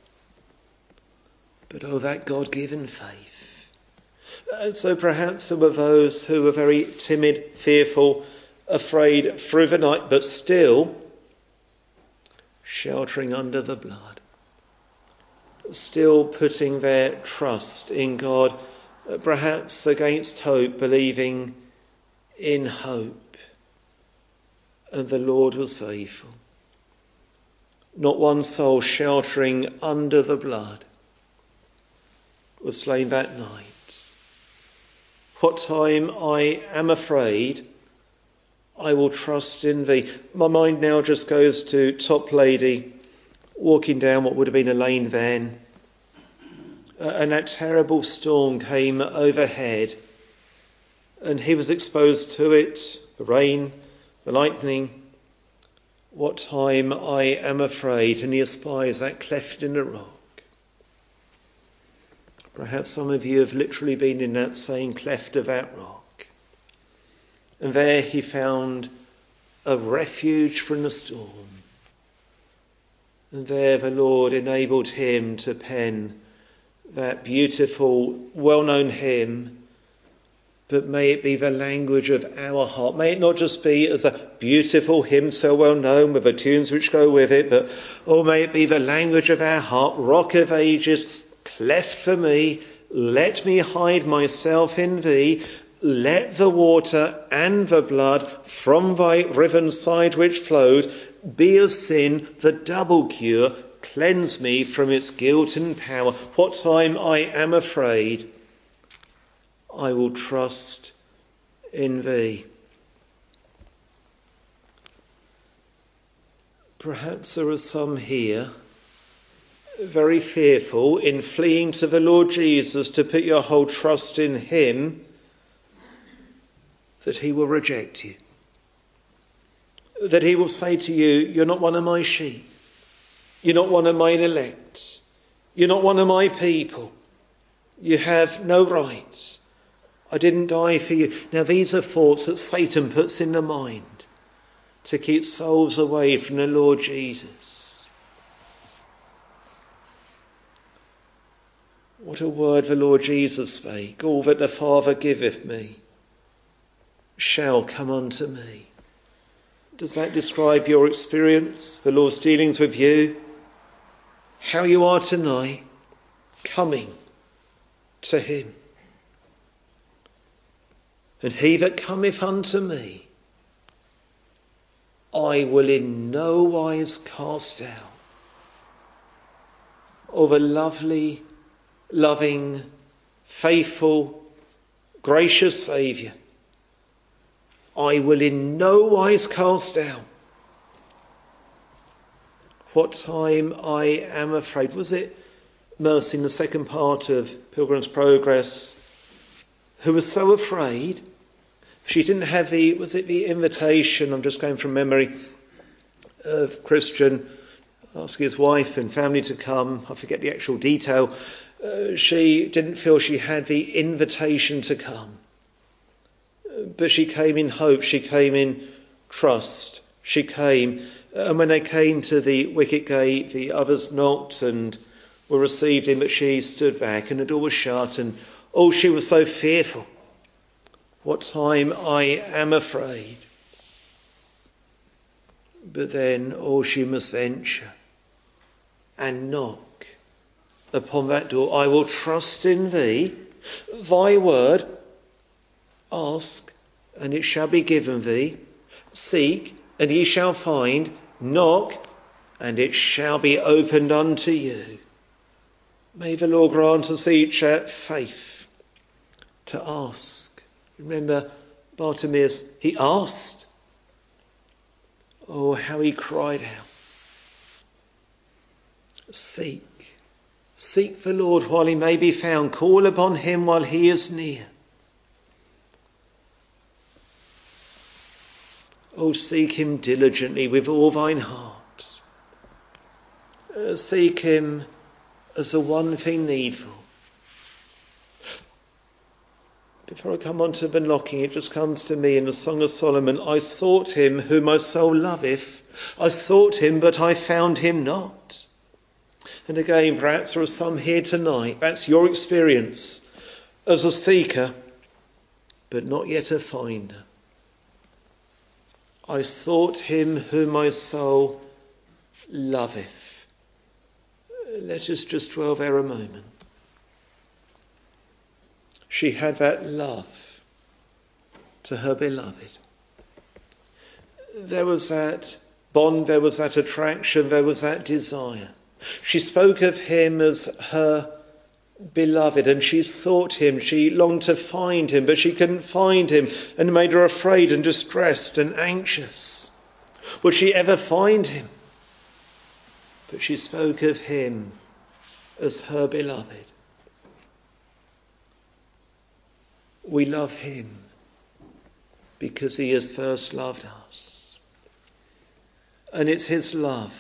but oh, that God-given faith. And so perhaps there were those who were very timid, fearful, afraid through the night, but still sheltering under the blood, still putting their trust in God, perhaps against hope, believing in hope. And the Lord was faithful. Not one soul sheltering under the blood was slain that night. What time I am afraid, I will trust in thee. My mind now just goes to Toplady walking down what would have been a lane then. Uh, and that terrible storm came overhead. And he was exposed to it, the rain, the lightning. What time I am afraid. And he espies that cleft in the rock. Perhaps some of you have literally been in that same cleft of that rock. And there he found a refuge from the storm. And there the Lord enabled him to pen that beautiful, well-known hymn. But may it be the language of our heart. May it not just be as a beautiful hymn so well known with the tunes which go with it, but oh, may it be the language of our heart. Rock of ages, cleft for me, let me hide myself in thee. Let the water and the blood from thy riven side which flowed be of sin the double cure. Cleanse me from its guilt and power. What time I am afraid, I will trust in thee. Perhaps there are some here very fearful in fleeing to the Lord Jesus to put your whole trust in him, that he will reject you. That he will say to you, you're not one of my sheep. You're not one of mine elect. You're not one of my people. You have no right. I didn't die for you. Now these are thoughts that Satan puts in the mind to keep souls away from the Lord Jesus. What a word the Lord Jesus spake. All that the Father giveth me shall come unto me. Does that describe your experience, the Lord's dealings with you? How you are tonight, coming to him. And he that cometh unto me, I will in no wise cast out. Oh, the lovely, loving, faithful, gracious Saviour, I will in no wise cast out. What time I am afraid. Was it Mercy in the second part of Pilgrim's Progress, who was so afraid. She didn't have the, was it the invitation, I'm just going from memory, of Christian asking his wife and family to come. I forget the actual detail. Uh, she didn't feel she had the invitation to come. But she came in hope, she came in trust, she came. And when they came to the wicket gate, the others knocked and were received in, but she stood back and the door was shut, and oh, she was so fearful. What time I am afraid. But then, oh, she must venture and knock upon that door. I will trust in thee, thy word. Ask, and it shall be given thee. Seek, and ye shall find. Knock, and it shall be opened unto you. May the Lord grant us each faith to ask. Remember Bartimaeus, he asked. Oh, how he cried out. Seek. Seek the Lord while he may be found. Call upon him while he is near. Oh, seek him diligently with all thine heart. Uh, seek him as the one thing needful. Before I come on to the knocking, it just comes to me in the Song of Solomon. I sought him whom my soul loveth. I sought him, but I found him not. And again, perhaps there are some here tonight. That's your experience as a seeker, but not yet a finder. I sought him whom my soul loveth. Let us just dwell there a moment. She had that love to her beloved. There was that bond, there was that attraction, there was that desire. She spoke of him as her beloved, and she sought him. She longed to find him, but she couldn't find him, and it made her afraid and distressed and anxious. Would she ever find him? But she spoke of him as her beloved. We love him because he has first loved us. And it's his love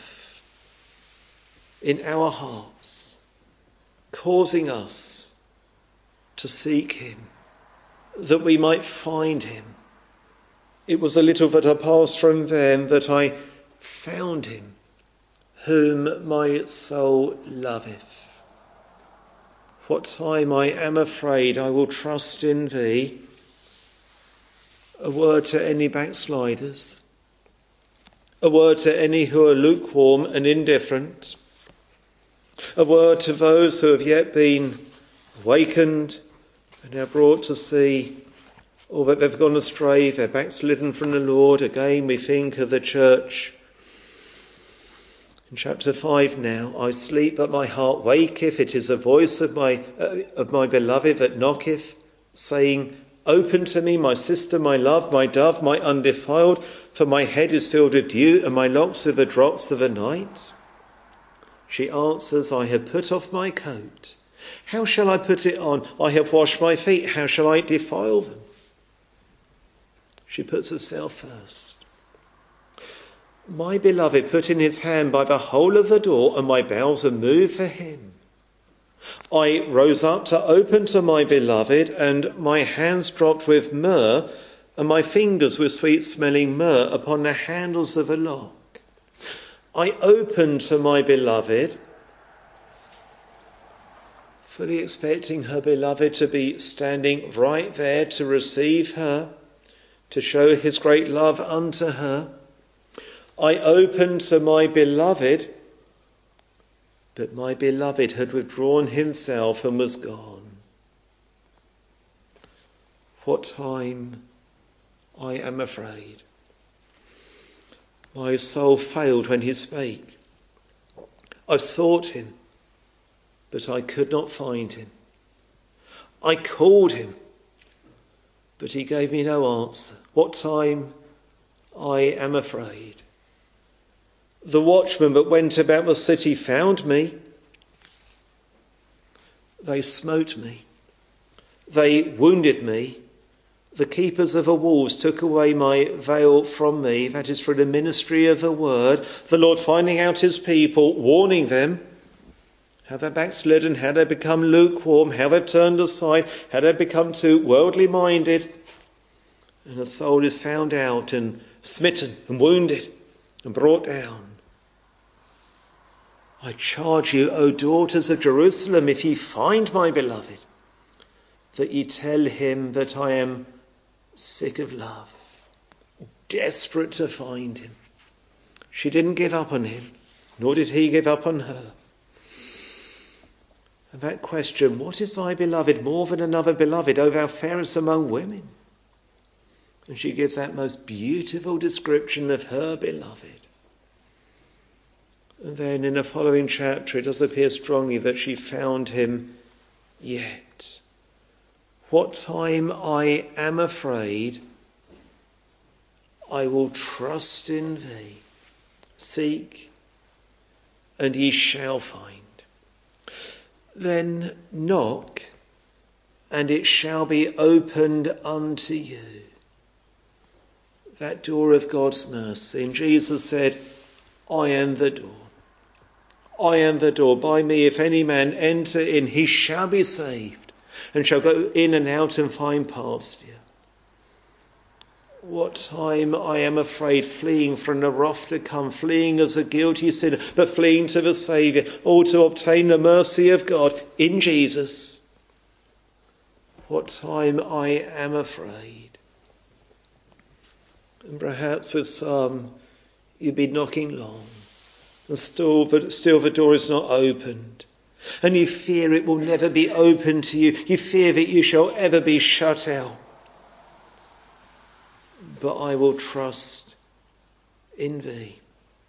in our hearts causing us to seek him, that we might find him. It was a little that I passed from them that I found him, whom my soul loveth. What time I am afraid, I will trust in thee. A word to any backsliders, a word to any who are lukewarm and indifferent, a word to those who have yet been awakened and are brought to see all that they've gone astray, they're backslidden from the Lord. Again, we think of the church in chapter five now. I sleep, but my heart waketh. It is the voice of my uh, of my beloved that knocketh, saying, Open to me, my sister, my love, my dove, my undefiled, for my head is filled with dew, and my locks with the drops of the night. She answers, I have put off my coat. How shall I put it on? I have washed my feet. How shall I defile them? She puts herself first. My beloved put in his hand by the hole of the door, and my bowels are moved for him. I rose up to open to my beloved, and my hands dropped with myrrh, and my fingers with sweet-smelling myrrh upon the handles of a lock. I opened to my beloved, fully expecting her beloved to be standing right there to receive her, to show his great love unto her. I opened to my beloved, but my beloved had withdrawn himself and was gone. What time I am afraid. My soul failed when he spake. I sought him, but I could not find him. I called him, but he gave me no answer. What time I am afraid. The watchman that went about the city found me, They smote me. They wounded me. The keepers of the walls took away my veil from me. That is for the ministry of the word. The Lord finding out his people, warning them how they backslidden, how they become lukewarm, how they've turned aside, how they've become too worldly minded. And the soul is found out and smitten and wounded and brought down. I charge you, O daughters of Jerusalem, if ye find my beloved, that ye tell him that I am sick of love, desperate to find him. She didn't give up on him, nor did he give up on her. And that question, what is thy beloved more than another beloved, O thou fairest among women? And she gives that most beautiful description of her beloved. And then in the following chapter it does appear strongly that she found him yet. What time I am afraid, I will trust in thee. Seek, and ye shall find. Then knock, and it shall be opened unto you. That door of God's mercy. And Jesus said, I am the door. I am the door. By me, if any man enter in, he shall be saved, and shall go in and out and find pasture. What time I am afraid, fleeing from the wrath to come, fleeing as a guilty sinner, but fleeing to the Saviour, all to obtain the mercy of God in Jesus. What time I am afraid. And perhaps with some, you've been knocking long, and still, but still the door is not opened. And you fear it will never be opened to you. You fear that you shall ever be shut out. But I will trust in thee.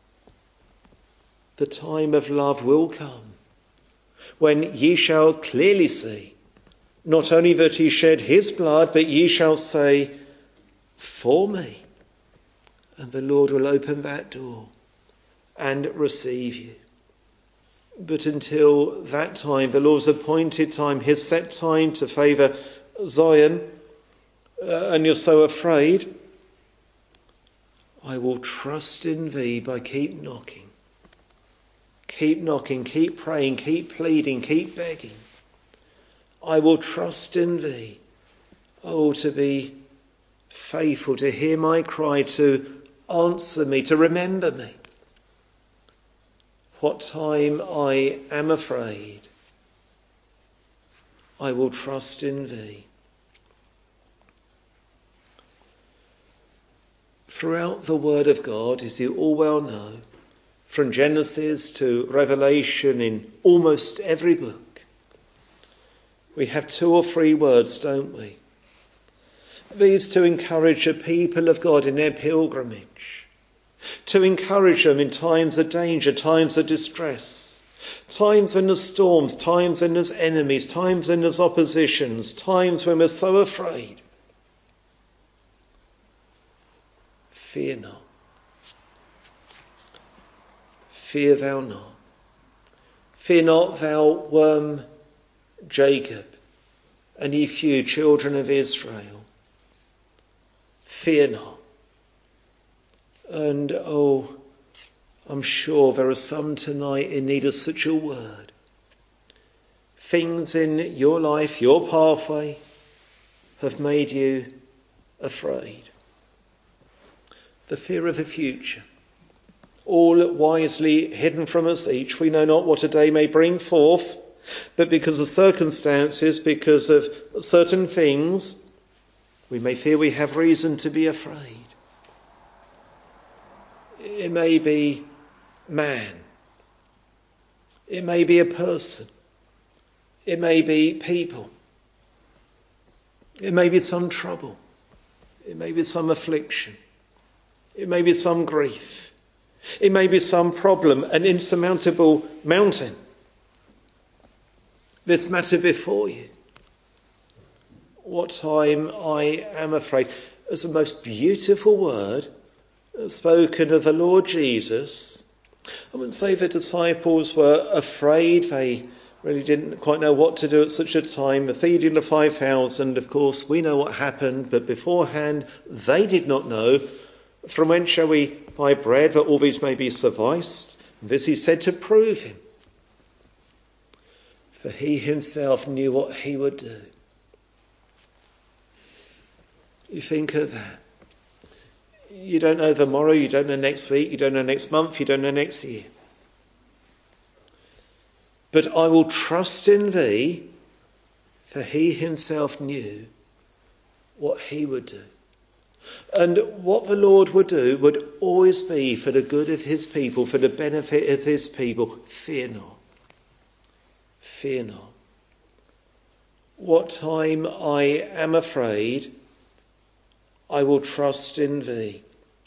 The time of love will come, when ye shall clearly see, not only that he shed his blood, but ye shall say, for me. And the Lord will open that door and receive you. But until that time, the Lord's appointed time, his set time to favour Zion, uh, and you're so afraid, I will trust in thee by keep knocking. Keep knocking, keep praying, keep pleading, keep begging. I will trust in thee. Oh, to be faithful, to hear my cry, to answer me, to remember me. What time I am afraid, I will trust in thee. Throughout the Word of God, as you all well know, from Genesis to Revelation, in almost every book, we have two or three words, don't we? These to encourage the people of God in their pilgrimage, to encourage them in times of danger, times of distress, times when there's storms, times when there's enemies, times when there's oppositions, times when we're so afraid. Fear not. Fear thou not. Fear not, thou worm Jacob, and ye few children of Israel. Fear not. And oh, I'm sure there are some tonight in need of such a word. Things in your life, your pathway, have made you afraid. The fear of the future, all wisely hidden from us each. We know not what a day may bring forth, but because of circumstances, because of certain things, we may fear we have reason to be afraid. It may be man. It may be a person. It may be people. It may be some trouble. It may be some affliction. It may be some grief. It may be some problem, an insurmountable mountain. This matter before you. What time I am afraid. It's the most beautiful word spoken of the Lord Jesus. I wouldn't say the disciples were afraid. They really didn't quite know what to do at such a time. The feeding the five thousand, of course, we know what happened, but beforehand they did not know. From whence shall we buy bread that all these may be sufficed? And this he said to prove him. For he himself knew what he would do. You think of that. You don't know tomorrow, you don't know next week, you don't know next month, you don't know next year. But I will trust in thee, for he himself knew what he would do. And what the Lord would do would always be for the good of his people, for the benefit of his people. Fear not. Fear not. What time I am afraid, I will trust in thee.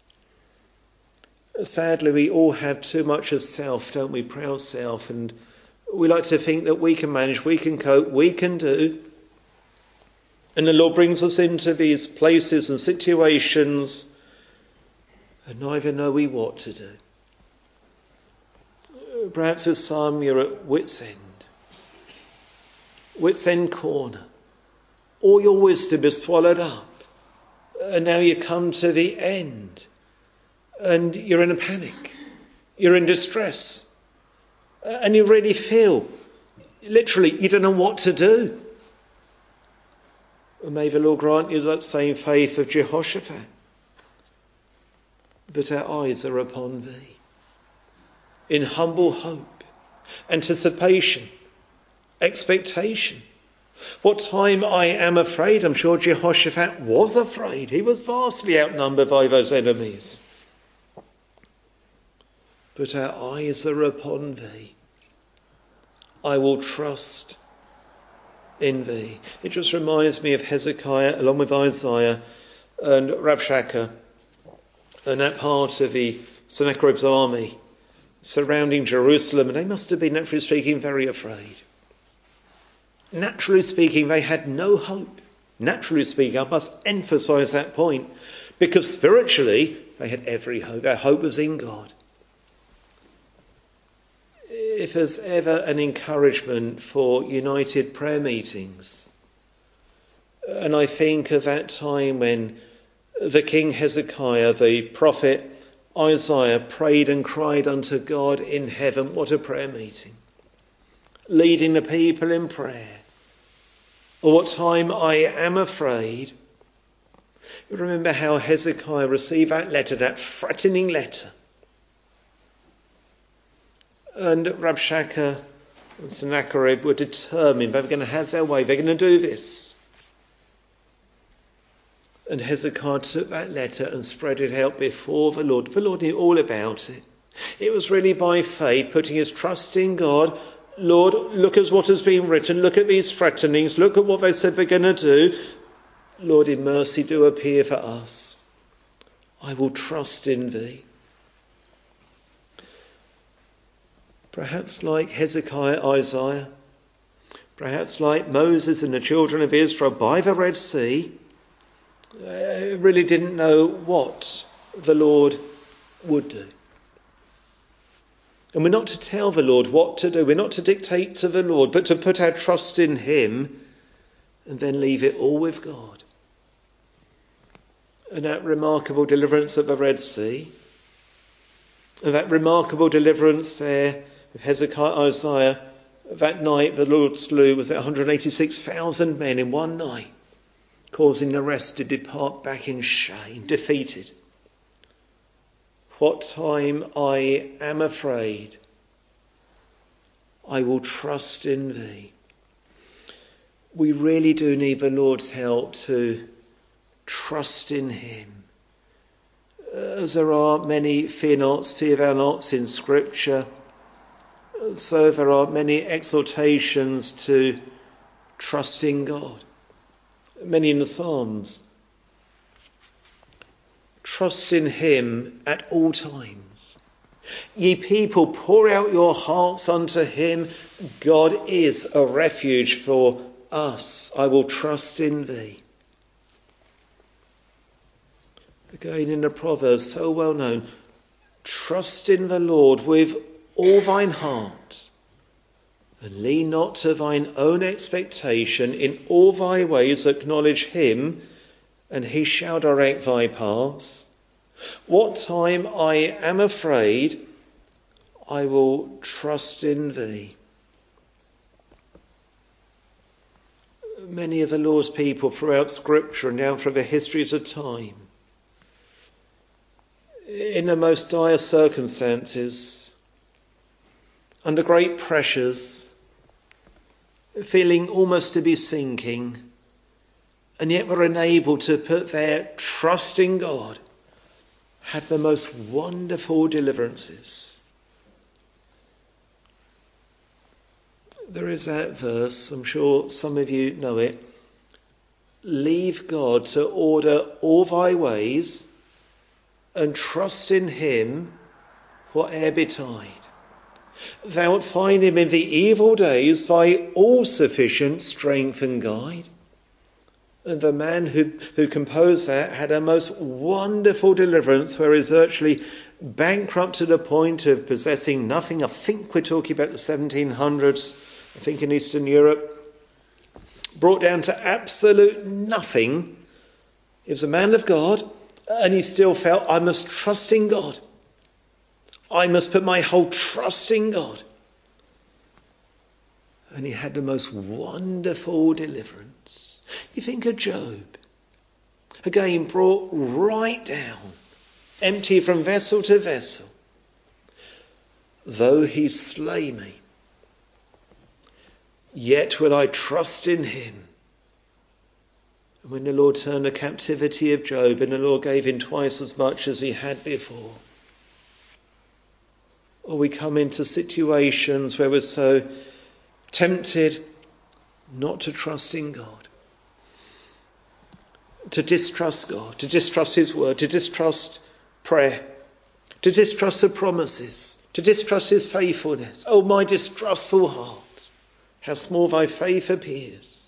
Sadly, we all have too much of self, don't we? Proud self. And we like to think that we can manage, we can cope, we can do. And the Lord brings us into these places and situations and neither know we what to do. Perhaps with some you're at wit's end. Wit's end corner. All your wisdom is swallowed up. And now you come to the end. And you're in a panic. You're in distress. And you really feel, literally, you don't know what to do. And may the Lord grant you that same faith of Jehoshaphat. But our eyes are upon thee. In humble hope, anticipation, expectation. What time I am afraid, I'm sure Jehoshaphat was afraid. He was vastly outnumbered by those enemies. But our eyes are upon thee. I will trust in thee. It just reminds me of Hezekiah along with Isaiah and Rabshakeh and that part of the Sennacherib's army surrounding Jerusalem, and they must have been, naturally speaking, very afraid. Naturally speaking, they had no hope. Naturally speaking, I must emphasise that point, because spiritually they had every hope. Their hope was in God. If there's ever an encouragement for united prayer meetings, and I think of that time when the King Hezekiah, the prophet Isaiah, prayed and cried unto God in heaven. What a prayer meeting. Leading the people in prayer. Or what time I am afraid. You remember how Hezekiah received that letter, that threatening letter. And Rabshakeh and Sennacherib were determined they were going to have their way. They're going to do this. And Hezekiah took that letter and spread it out before the Lord. The Lord knew all about it. It was really by faith, putting his trust in God. Lord, look at what has been written. Look at these threatenings. Look at what they said they're going to do. Lord, in mercy, do appear for us. I will trust in thee. Perhaps like Hezekiah, Isaiah. Perhaps like Moses and the children of Israel by the Red Sea. Uh, really didn't know what the Lord would do. And we're not to tell the Lord what to do. We're not to dictate to the Lord, but to put our trust in him and then leave it all with God. And that remarkable deliverance at the Red Sea, and that remarkable deliverance there of Hezekiah, Isaiah, that night the Lord slew, was it one hundred eighty-six thousand men in one night, causing the rest to depart back in shame, defeated. What time I am afraid, I will trust in thee. We really do need the Lord's help to trust in him. As there are many fear nots, fear thou nots in Scripture, so there are many exhortations to trust in God. Many in the Psalms. Trust in him at all times. Ye people, pour out your hearts unto him. God is a refuge for us. I will trust in thee. Again in the Proverbs, so well known. Trust in the Lord with all thine heart And lean not to thine own expectation. In all thy ways acknowledge him, and he shall direct thy paths. What time I am afraid, I will trust in thee. Many of the Lord's people throughout Scripture and down through the histories of time, in the most dire circumstances, under great pressures, feeling almost to be sinking, and yet were unable to put their trust in God, had the most wonderful deliverances. There is that verse, I'm sure some of you know it. Leave God to order all thy ways, and trust in him whate'er betide. Thou wilt find him in the evil days thy all-sufficient strength and guide. And the man who, who composed that had a most wonderful deliverance where he's virtually bankrupt to the point of possessing nothing. I think we're talking about the seventeen hundreds, I think in Eastern Europe. Brought down to absolute nothing. He was a man of God, and he still felt, I must trust in God. I must put my whole trust in God. And he had the most wonderful deliverance. You think of Job. Again, brought right down, empty from vessel to vessel. Though he slay me, yet will I trust in him. And when the Lord turned the captivity of Job, and the Lord gave him twice as much as he had before. Or we come into situations where we're so tempted not to trust in God, to distrust God, to distrust his word, to distrust prayer, to distrust the promises, to distrust his faithfulness. Oh, my distrustful heart, how small thy faith appears.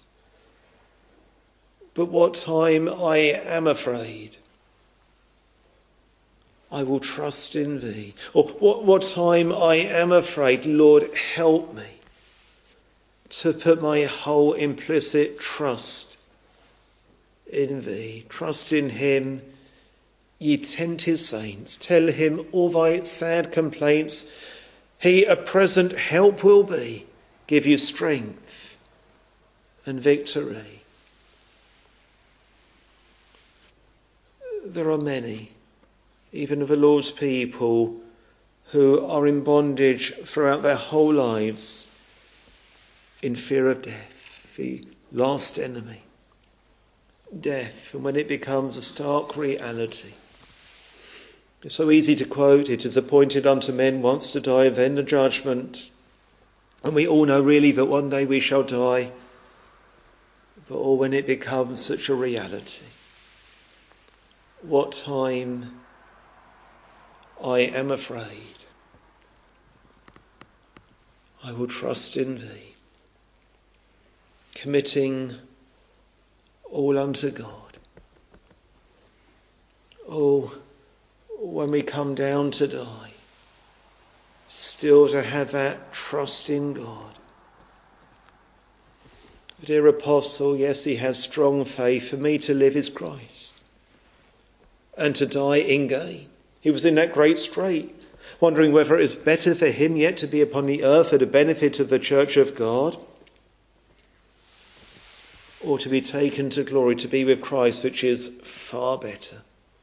But what time I am afraid, I will trust in thee. Or what, what time I am afraid, Lord, help me to put my whole implicit trust in thee. Trust in him, ye tempt his saints. Tell him all thy sad complaints. He a present help will be. Give you strength and victory. There are many, even of the Lord's people, who are in bondage throughout their whole lives in fear of death, the last enemy, death. And when it becomes a stark reality, it's so easy to quote, it is appointed unto men once to die, then the judgment. And we all know really that one day we shall die, but all when it becomes such a reality. What time I am afraid, I will trust in thee, committing all unto God. Oh, when we come down to die, still to have that trust in God. The dear apostle, yes, he has strong faith. For me to live is Christ, and to die in gain. He was in that great strait, wondering whether it is better for him yet to be upon the earth for the benefit of the church of God, or to be taken to glory, to be with Christ, which is far better.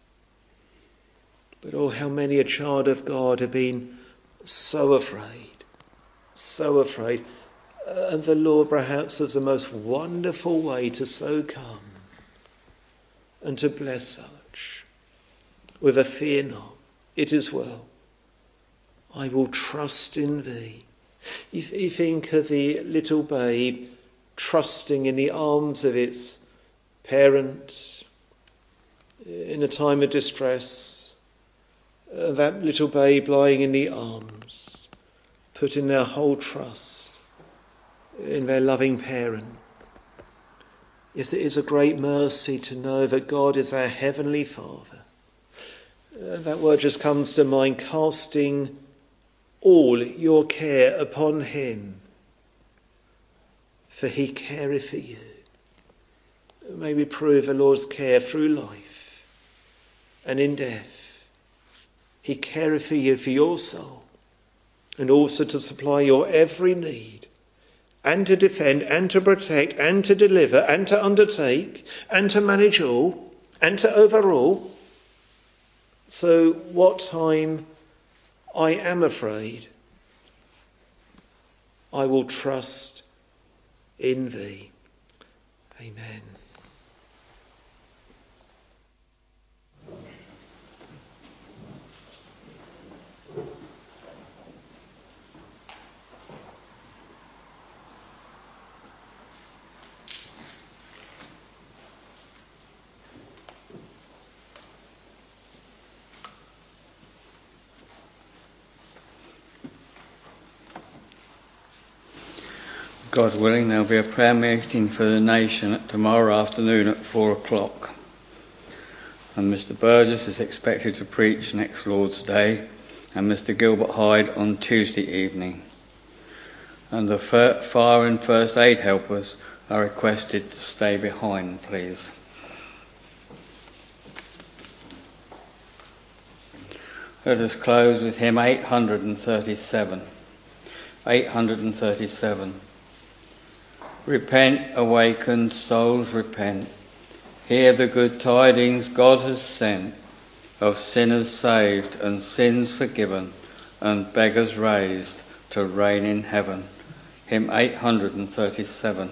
But oh, how many a child of God have been so afraid, so afraid. And the Lord perhaps has the most wonderful way to so come and to bless such with a fear not. It is well. I will trust in thee. You, you think of the little babe trusting in the arms of its parent in a time of distress. Uh, that little babe lying in the arms, putting their whole trust in their loving parent. Yes, it is a great mercy to know that God is our heavenly Father. Uh, that word just comes to mind, casting all your care upon him, for he careth for you. May we prove the Lord's care through life and in death. He careth for you, for your soul, and also to supply your every need, and to defend, and to protect, and to deliver, and to undertake, and to manage all, and to overrule. So what time I am afraid, I will trust in thee. Amen. God willing, there'll be a prayer meeting for the nation tomorrow afternoon at four o'clock. And Mister Burgess is expected to preach next Lord's Day, and Mister Gilbert Hyde on Tuesday evening. And the fire and first aid helpers are requested to stay behind, please. Let us close with hymn eight hundred thirty-seven. eight hundred thirty-seven. Repent, awakened souls, repent. Hear the good tidings God has sent, of sinners saved and sins forgiven, and beggars raised to reign in heaven. Hymn eight hundred thirty-seven.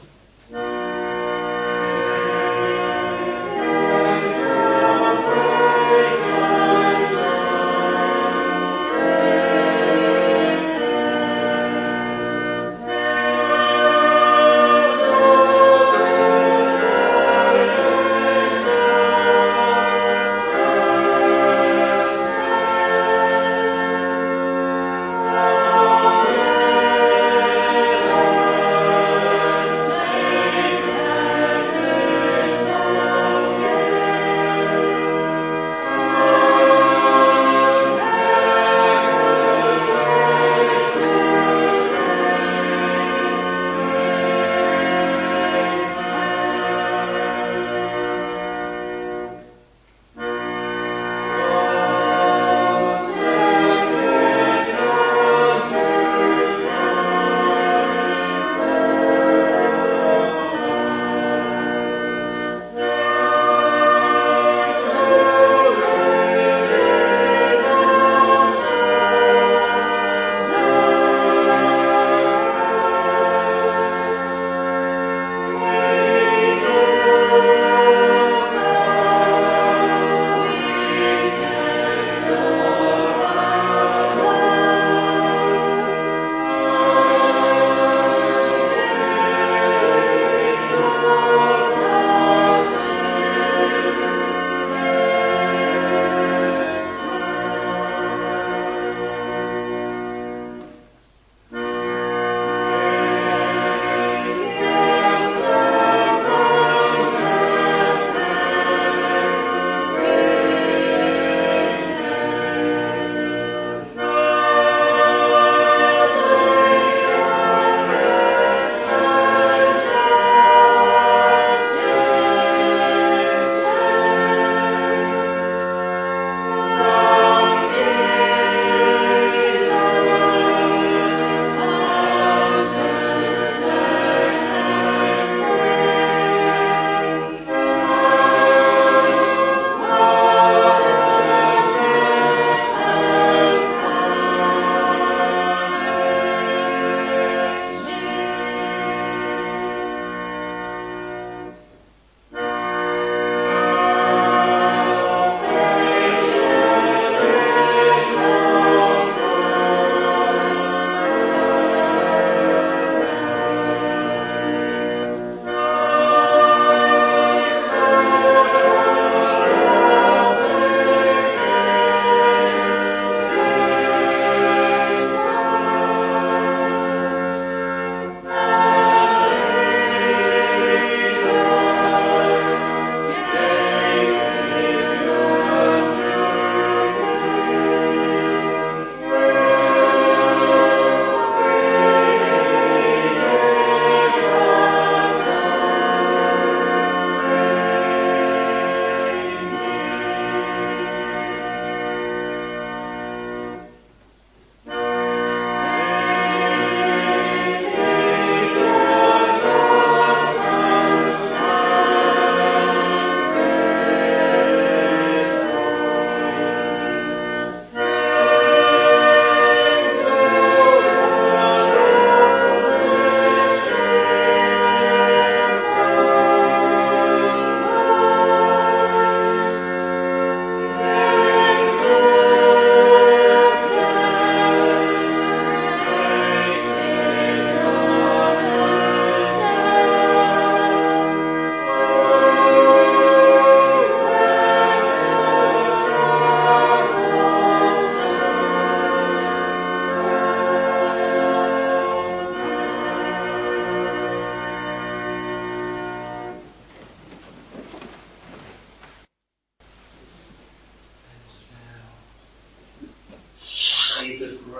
Amen.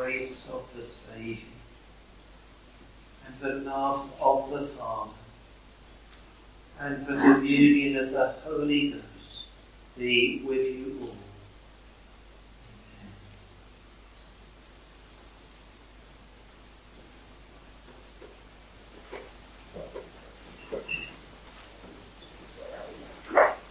grace of the Saviour, and the love of the Father, and the communion of the Holy Ghost be with you all.